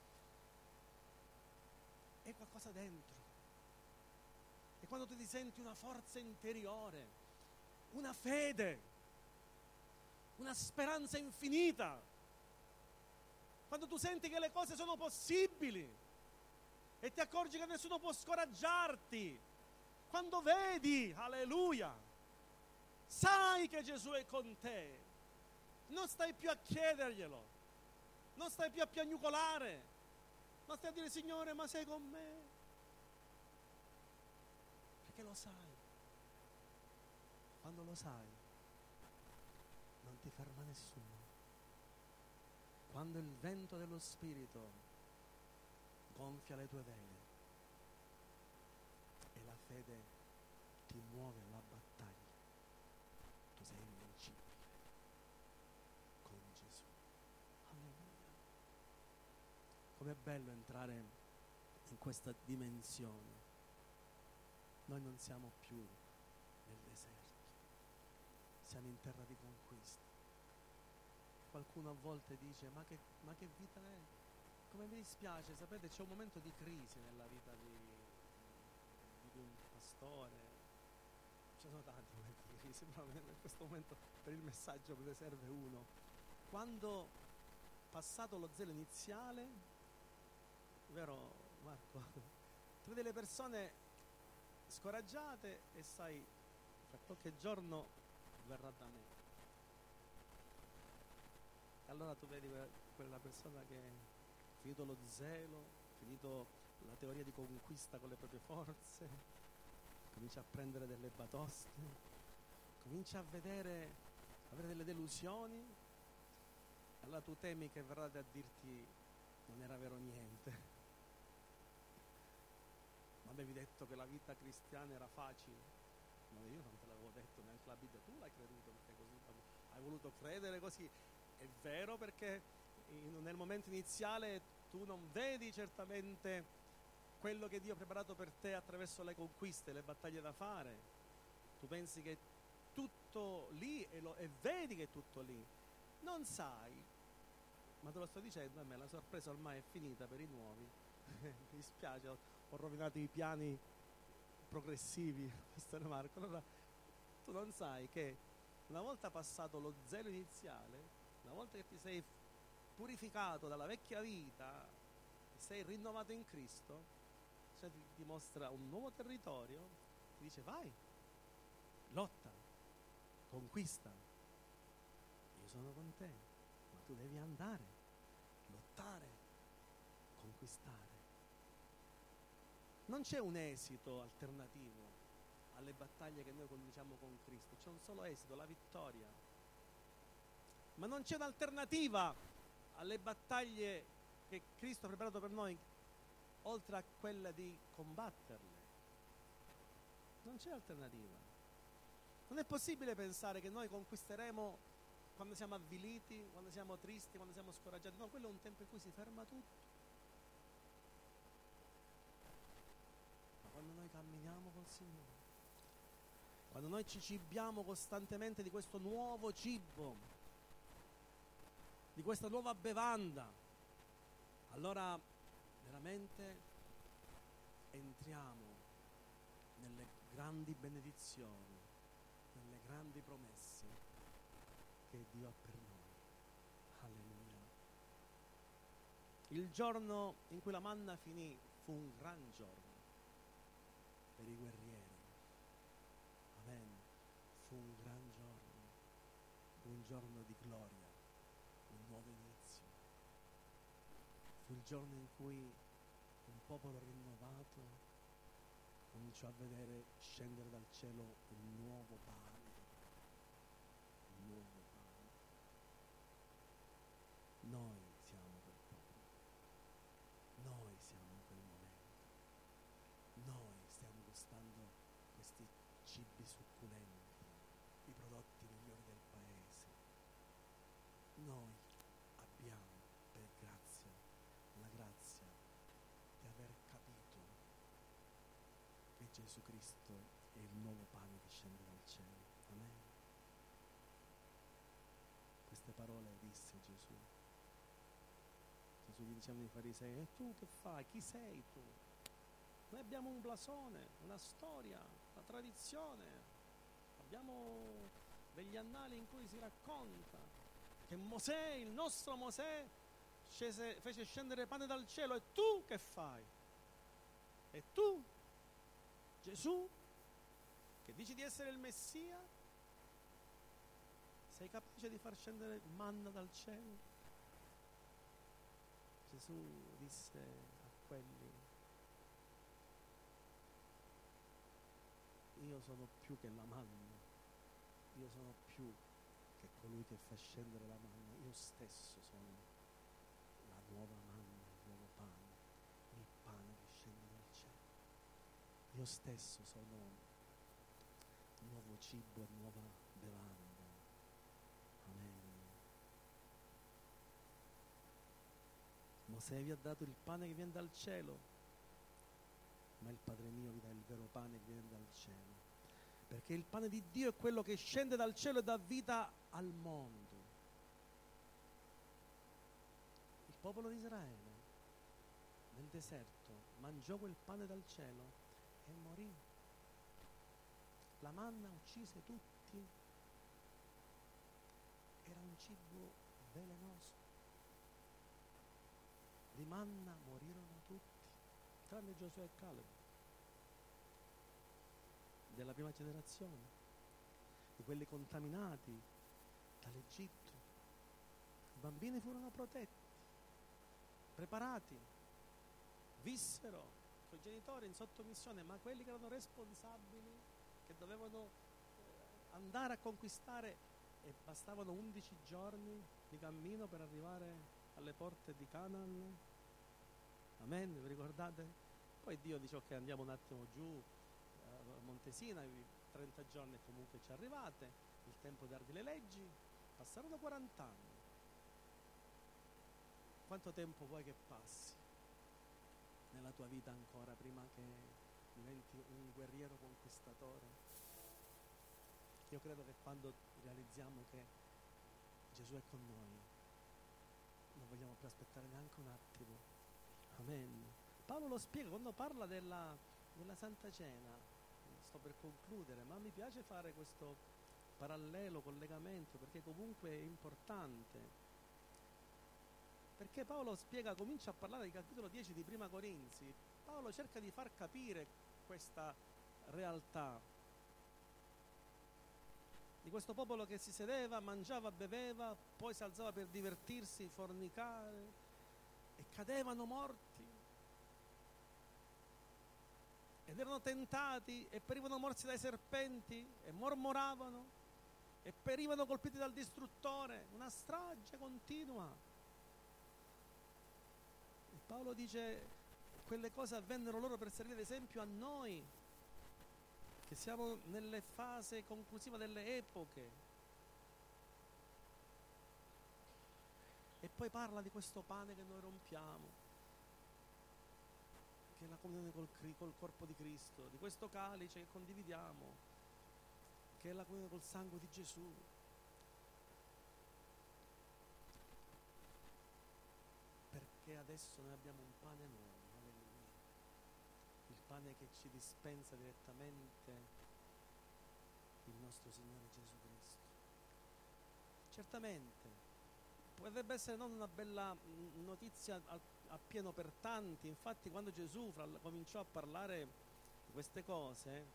È qualcosa dentro. E quando tu ti senti una forza interiore, una fede, una speranza infinita, quando tu senti che le cose sono possibili e ti accorgi che nessuno può scoraggiarti, quando vedi, alleluia, sai che Gesù è con te, non stai più a chiederglielo, non stai più a piagnucolare, non stai a dire Signore ma sei con me, perché lo sai. Quando lo sai non ti ferma nessuno. Quando il vento dello Spirito gonfia le tue vene e la fede ti muove alla battaglia, tu sei invincibile con Gesù. Alleluia. Com'è bello entrare in questa dimensione. Noi non siamo più nel deserto, siamo in terra di conquista. Qualcuno a volte dice ma che, ma che vita è? Come mi dispiace, sapete, c'è un momento di crisi nella vita di, di un pastore, ci sono tanti momenti di crisi, però in questo momento per il messaggio me ne serve uno. Quando passato lo zelo iniziale, vero Marco, tu vedi le persone scoraggiate e sai, fra qualche giorno verrà da me. Allora tu vedi quella persona che finito lo zelo, finito la teoria di conquista con le proprie forze, comincia a prendere delle batoste, comincia a vedere, avere delle delusioni, allora tu temi che verrà a dirti non era vero niente. Ma avevi detto che la vita cristiana era facile. No, io non te l'avevo detto, neanche la Bibbia, tu l'hai creduto perché così hai voluto credere così. È vero, perché nel momento iniziale tu non vedi certamente quello che Dio ha preparato per te attraverso le conquiste, le battaglie da fare. Tu pensi che tutto lì e, lo, e vedi che è tutto lì. Non sai, ma te lo sto dicendo a me, la sorpresa ormai è finita per i nuovi. Mi dispiace, ho, ho rovinato i piani progressivi, Pastor Marco. Allora, tu non sai che una volta passato lo zelo iniziale, una volta che ti sei purificato dalla vecchia vita, sei rinnovato in Cristo, cioè ti dimostra un nuovo territorio, ti dice vai, lotta, conquista, io sono con te, ma tu devi andare, lottare, conquistare. Non c'è un esito alternativo alle battaglie che noi conduciamo con Cristo, c'è un solo esito, la vittoria. Ma non c'è un'alternativa alle battaglie che Cristo ha preparato per noi, oltre a quella di combatterle. Non c'è alternativa. Non è possibile pensare che noi conquisteremo quando siamo avviliti, quando siamo tristi, quando siamo scoraggiati. No, quello è un tempo in cui si ferma tutto. Ma quando noi camminiamo col Signore, quando noi ci cibiamo costantemente di questo nuovo cibo, di questa nuova bevanda, allora veramente entriamo nelle grandi benedizioni, nelle grandi promesse che Dio ha per noi. Alleluia. Il giorno in cui la manna finì fu un gran giorno per i guerrieri. Amen. Fu un gran giorno, un giorno di gloria, un nuovo inizio. Fu il giorno in cui un popolo rinnovato cominciò a vedere scendere dal cielo un nuovo pane, un nuovo pane. Noi siamo quel popolo, noi siamo in quel momento, noi stiamo gustando Gesù Cristo è il nuovo pane che scende dal cielo. Amen. Queste parole disse Gesù. Gesù gli diceva ai farisei: e tu che fai? Chi sei tu? Noi abbiamo un blasone, una storia, una tradizione, abbiamo degli annali in cui si racconta che Mosè, il nostro Mosè, scese, fece scendere pane dal cielo. E tu che fai? E tu, Gesù, che dici di essere il Messia, sei capace di far scendere manna dal cielo? Gesù disse a quelli: io sono più che la manna, io sono più che colui che fa scendere la manna, io stesso sono la nuova manna, il nuovo pane, il pane che scende dal cielo. Io stesso sono nuovo cibo e nuova bevanda. Amen. Mosè vi ha dato il pane che viene dal cielo, ma il Padre mio vi dà il vero pane che viene dal cielo, perché il pane di Dio è quello che scende dal cielo e dà vita al mondo. Il popolo di Israele nel deserto mangiò quel pane dal cielo e morì. La manna uccise tutti, era un cibo velenoso. Di manna morirono tutti, tranne Giosuè e Caleb, della prima generazione, di quelli contaminati dall'Egitto. I bambini furono protetti, preparati, vissero con i genitori in sottomissione, ma quelli che erano responsabili, che dovevano andare a conquistare, e bastavano undici giorni di cammino per arrivare alle porte di Canaan. Amen, vi ricordate? Poi Dio dice: ok, andiamo un attimo giù a Monte Sinai, trenta giorni comunque ci arrivate, il tempo di darvi le leggi. Passarono quaranta anni. Quanto tempo vuoi che passi nella tua vita ancora prima che diventi un guerriero conquistatore? Io credo che quando realizziamo che Gesù è con noi, non vogliamo più aspettare neanche un attimo. Amen. Paolo lo spiega quando parla della, della Santa Cena. Sto per concludere, ma mi piace fare questo parallelo, collegamento, perché comunque è importante. Perché Paolo spiega, comincia a parlare del capitolo dieci di Prima Corinzi. Paolo cerca di far capire questa realtà di questo popolo che si sedeva, mangiava, beveva, poi si alzava per divertirsi, fornicare, e cadevano morti. Ed erano tentati e perivano morsi dai serpenti, e mormoravano e perivano colpiti dal distruttore. Una strage continua. E Paolo dice: quelle cose avvennero loro per servire esempio a noi, che siamo nelle fasi conclusive delle epoche. E poi parla di questo pane che noi rompiamo, che è la comunione col, col corpo di Cristo, di questo calice che condividiamo, che è la comunione col sangue di Gesù. Perché adesso noi abbiamo un pane nuovo, alleluia. Il pane che ci dispensa direttamente il nostro Signore Gesù Cristo. Certamente potrebbe essere non una bella notizia a, a pieno per tanti. Infatti quando Gesù fra, cominciò a parlare di queste cose,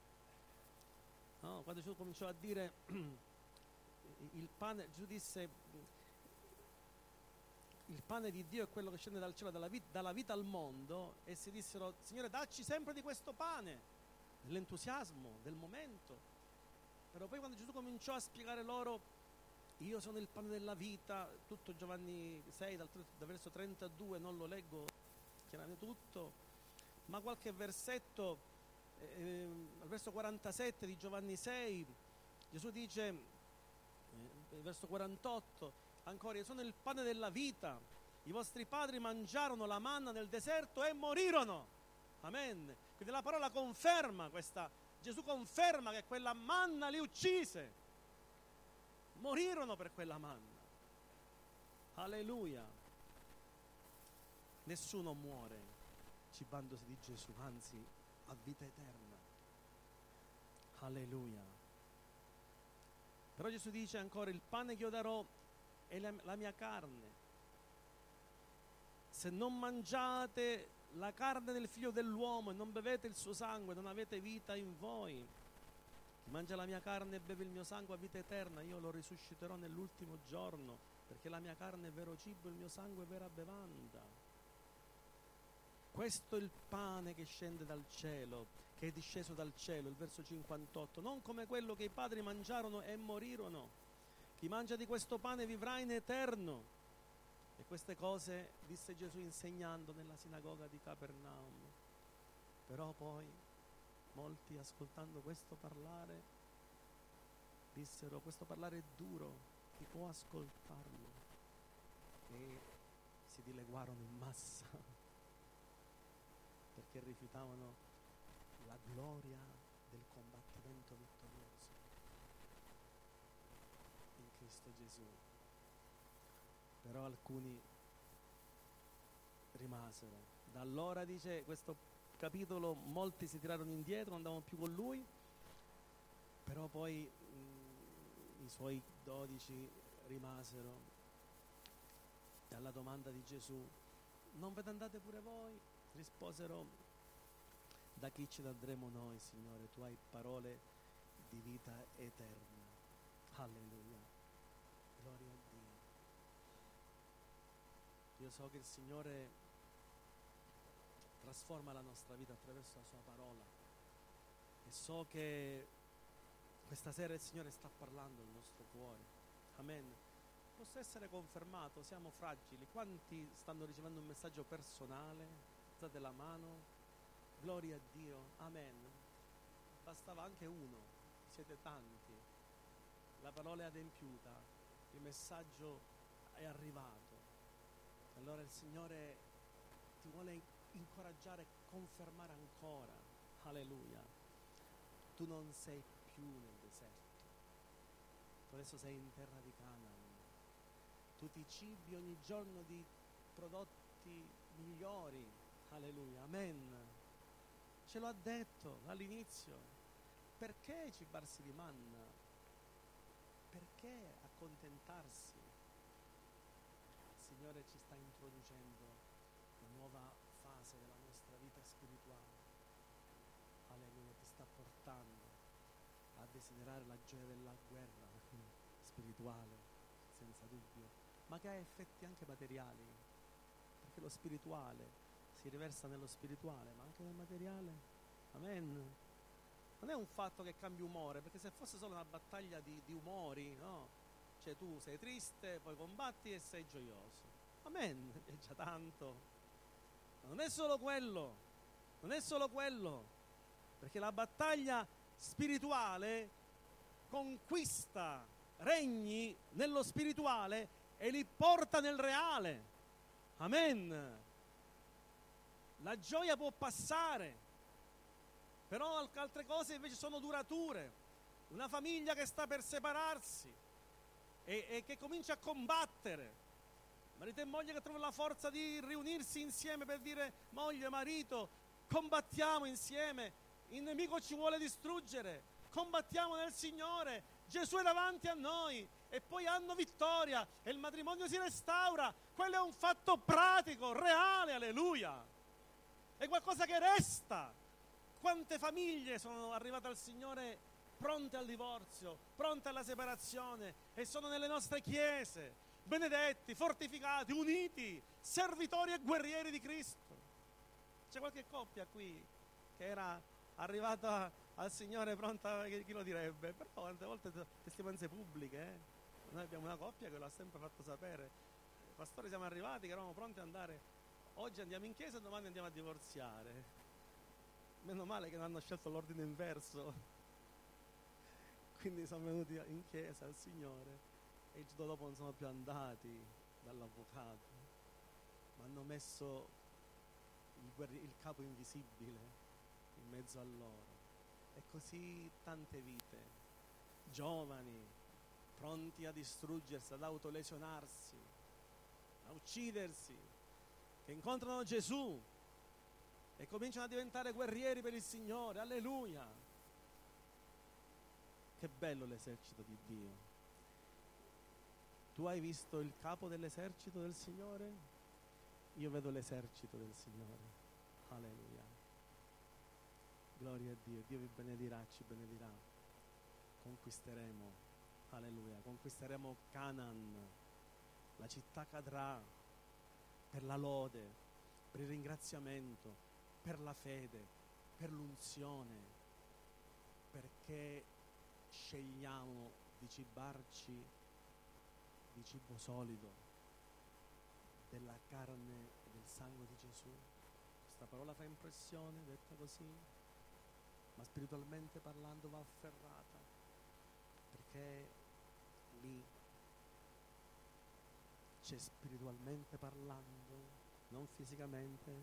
no? Quando Gesù cominciò a dire il pane, Gesù disse: il pane di Dio è quello che scende dal cielo, dalla vita, dalla vita al mondo. E si dissero: Signore, dacci sempre di questo pane, nell'entusiasmo del momento. Però poi quando Gesù cominciò a spiegare loro: io sono il pane della vita, tutto Giovanni sei dal, dal verso trentadue, non lo leggo chiaramente tutto, ma qualche versetto, eh, al verso quarantasette di Giovanni sei, Gesù dice, eh, verso quarantotto, ancora: io sono il pane della vita, i vostri padri mangiarono la manna nel deserto e morirono. Amen. Quindi la parola conferma questa, Gesù conferma che quella manna li uccise. Morirono per quella manna. Alleluia. Nessuno muore cibandosi di Gesù, anzi ha vita eterna. Alleluia. Però Gesù dice ancora: il pane che io darò è la, la mia carne. Se non mangiate la carne del figlio dell'uomo e non bevete il suo sangue, non avete vita in voi. Chi mangia la mia carne e beve il mio sangue ha vita eterna, io lo risusciterò nell'ultimo giorno, perché la mia carne è vero cibo e il mio sangue è vera bevanda. Questo è il pane che scende dal cielo, che è disceso dal cielo, il verso cinquantotto, non come quello che i padri mangiarono e morirono. Chi mangia di questo pane vivrà in eterno. E queste cose disse Gesù insegnando nella sinagoga di Capernaum. Però poi molti, ascoltando questo parlare, dissero: questo parlare è duro, chi può ascoltarlo? E si dileguarono in massa perché rifiutavano la gloria del combattimento vittorioso in Cristo Gesù. Però alcuni rimasero. Da allora, dice questo capitolo, molti si tirarono indietro, non andavano più con lui, però poi mh, i suoi dodici rimasero. E alla domanda di Gesù: non ve ne andate pure voi? Risposero: da chi ce ne andremo noi, Signore? Tu hai parole di vita eterna. Alleluia. Gloria a Dio. Io so che il Signore trasforma la nostra vita attraverso la sua parola e so che questa sera il Signore sta parlando al nostro cuore. Amen. Posso essere confermato, siamo fragili. Quanti stanno ricevendo un messaggio personale? Alzate la mano. Gloria a Dio. Amen. Bastava anche uno, siete tanti. La parola è adempiuta, il messaggio è arrivato. Allora il Signore ti vuole incoraggiare, confermare ancora. Alleluia. Tu non sei più nel deserto, tu adesso sei in terra di Canaan. Tu ti cibi ogni giorno di prodotti migliori. Alleluia. Amen. Ce lo ha detto all'inizio. Perché cibarsi di manna? Perché accontentarsi? Il Signore ci sta introducendo una nuova fase della nostra vita spirituale. Alleluia, ti sta portando a desiderare la gioia della guerra spirituale, senza dubbio, ma che ha effetti anche materiali, perché lo spirituale si riversa nello spirituale, ma anche nel materiale. Amen. Non è un fatto che cambi umore, perché se fosse solo una battaglia di, di umori, no? Cioè tu sei triste, poi combatti e sei gioioso. Amen, è già tanto. Ma non è solo quello, non è solo quello, perché la battaglia spirituale conquista regni nello spirituale e li porta nel reale. Amen. La gioia può passare, però altre cose invece sono durature. Una famiglia che sta per separarsi e, e che comincia a combattere, marito e moglie che trovano la forza di riunirsi insieme per dire: moglie, marito, combattiamo insieme, il nemico ci vuole distruggere, combattiamo nel Signore, Gesù è davanti a noi, e poi hanno vittoria e il matrimonio si restaura. Quello è un fatto pratico, reale, alleluia, è qualcosa che resta. Quante famiglie sono arrivate al Signore pronte al divorzio, pronte alla separazione, e sono nelle nostre chiese, benedetti, fortificati, uniti, servitori e guerrieri di Cristo. C'è qualche coppia qui che era arrivata al Signore pronta, chi lo direbbe? Però tante volte testimonianze pubbliche, eh? Noi abbiamo una coppia che lo ha sempre fatto sapere: pastori, siamo arrivati che eravamo pronti ad andare, oggi andiamo in chiesa e domani andiamo a divorziare. Meno male che non hanno scelto l'ordine inverso, quindi sono venuti in chiesa al Signore e il giorno dopo non sono più andati dall'avvocato, ma hanno messo il, guerri- il capo invisibile in mezzo a loro. E così tante vite, giovani, pronti a distruggersi, ad autolesionarsi, a uccidersi, che incontrano Gesù e cominciano a diventare guerrieri per il Signore. Alleluia! Che bello l'esercito di Dio. Tu hai visto il capo dell'esercito del Signore? Io vedo l'esercito del Signore. Alleluia. Gloria a Dio. Dio vi benedirà, ci benedirà. Conquisteremo. Alleluia. Conquisteremo Canaan. La città cadrà per la lode, per il ringraziamento, per la fede, per l'unzione, perché scegliamo di cibarci di cibo solido, della carne e del sangue di Gesù. Questa parola fa impressione, detta così, ma spiritualmente parlando va afferrata, perché lì c'è, spiritualmente parlando, non fisicamente,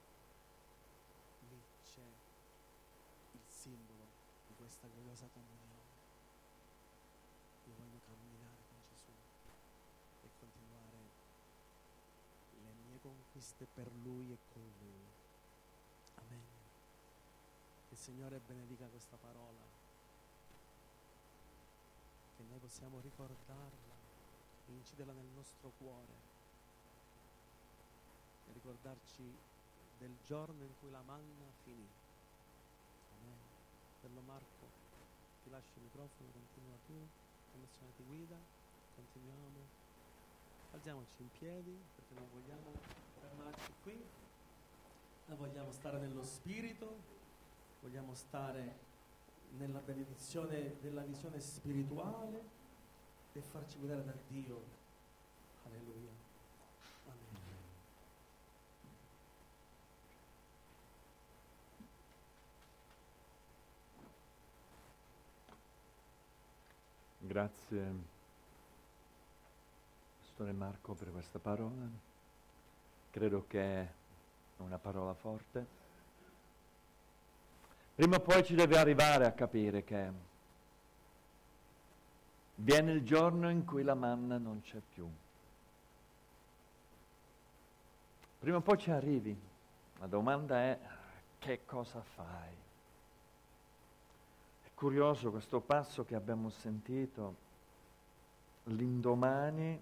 lì c'è il simbolo di questa gloriosa comunione. Io voglio camminare con Gesù e continuare le mie conquiste per Lui e con Lui. Amen. Il Signore benedica questa parola, che noi possiamo ricordarla, inciderla nel nostro cuore e ricordarci del giorno in cui la manna finì. Amen. Bello Marco, ti lascio il microfono, continua tu, la missione ti guida, continuiamo. Alziamoci in piedi, perché non vogliamo fermarci qui, ma vogliamo stare nello spirito, vogliamo stare nella benedizione della visione spirituale e farci guidare da Dio. Alleluia. Amen. Grazie, Pastore Marco, per questa parola. Credo che è una parola forte. Prima o poi ci deve arrivare a capire che viene il giorno in cui la manna non c'è più. Prima o poi ci arrivi. La domanda è: che cosa fai? È curioso questo passo che abbiamo sentito. L'indomani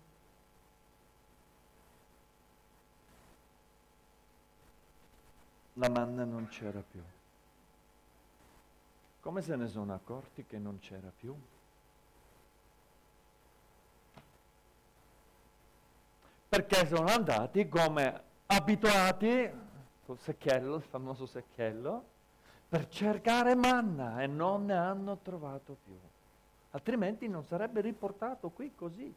la manna non c'era più. Come se ne sono accorti che non c'era più? Perché sono andati come abituati col secchiello, il famoso secchiello, per cercare manna e non ne hanno trovato più. Altrimenti non sarebbe riportato qui così.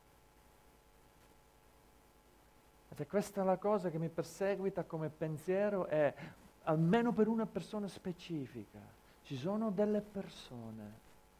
Ed questa è la cosa che mi perseguita come pensiero, è almeno per una persona specifica. Ci sono delle persone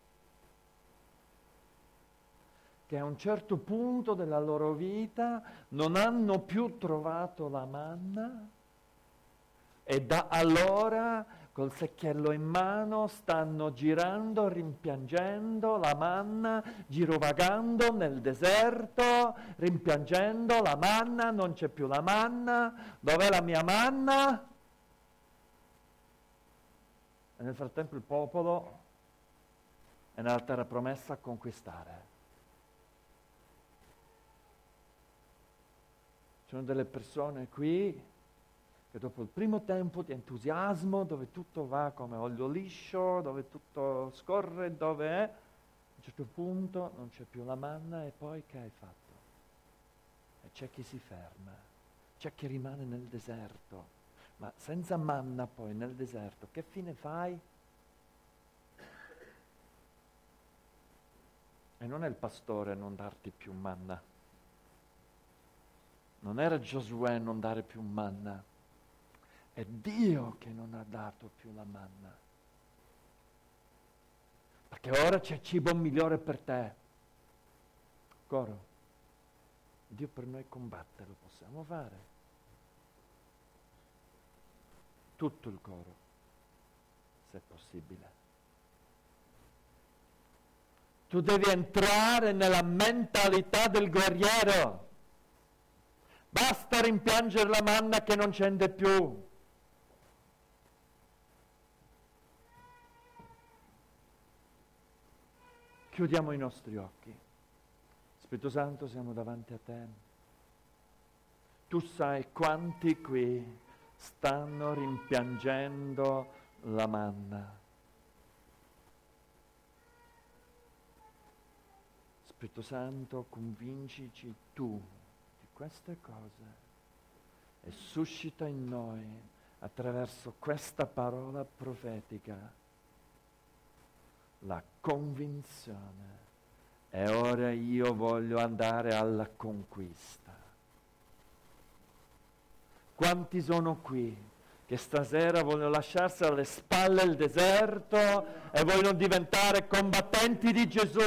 che a un certo punto della loro vita non hanno più trovato la manna e da allora col secchiello in mano stanno girando, rimpiangendo la manna, girovagando nel deserto, rimpiangendo la manna, non c'è più la manna, dov'è la mia manna? E nel frattempo il popolo è nella terra promessa a conquistare. Ci sono delle persone qui che dopo il primo tempo di entusiasmo, dove tutto va come olio liscio, dove tutto scorre, dove è, a un certo punto non c'è più la manna, e poi che hai fatto? E c'è chi si ferma, c'è chi rimane nel deserto, ma senza manna poi nel deserto, che fine fai? E non è il pastore a non darti più manna, non era Giosuè a non dare più manna, è Dio che non ha dato più la manna. Perché ora c'è cibo migliore per te. Coro, Dio per noi combatte, lo possiamo fare. tutto il coro, se è possibile. Tu devi entrare nella mentalità del guerriero. Basta rimpiangere la manna che non scende più. Chiudiamo i nostri occhi. Spirito Santo, siamo davanti a te. Tu sai quanti qui stanno rimpiangendo la manna. Spirito Santo, convincici tu di queste cose e suscita in noi, attraverso questa parola profetica, la convinzione. E ora io voglio andare alla conquista. Quanti sono qui che stasera vogliono lasciarsi alle spalle il deserto e vogliono diventare combattenti di Gesù?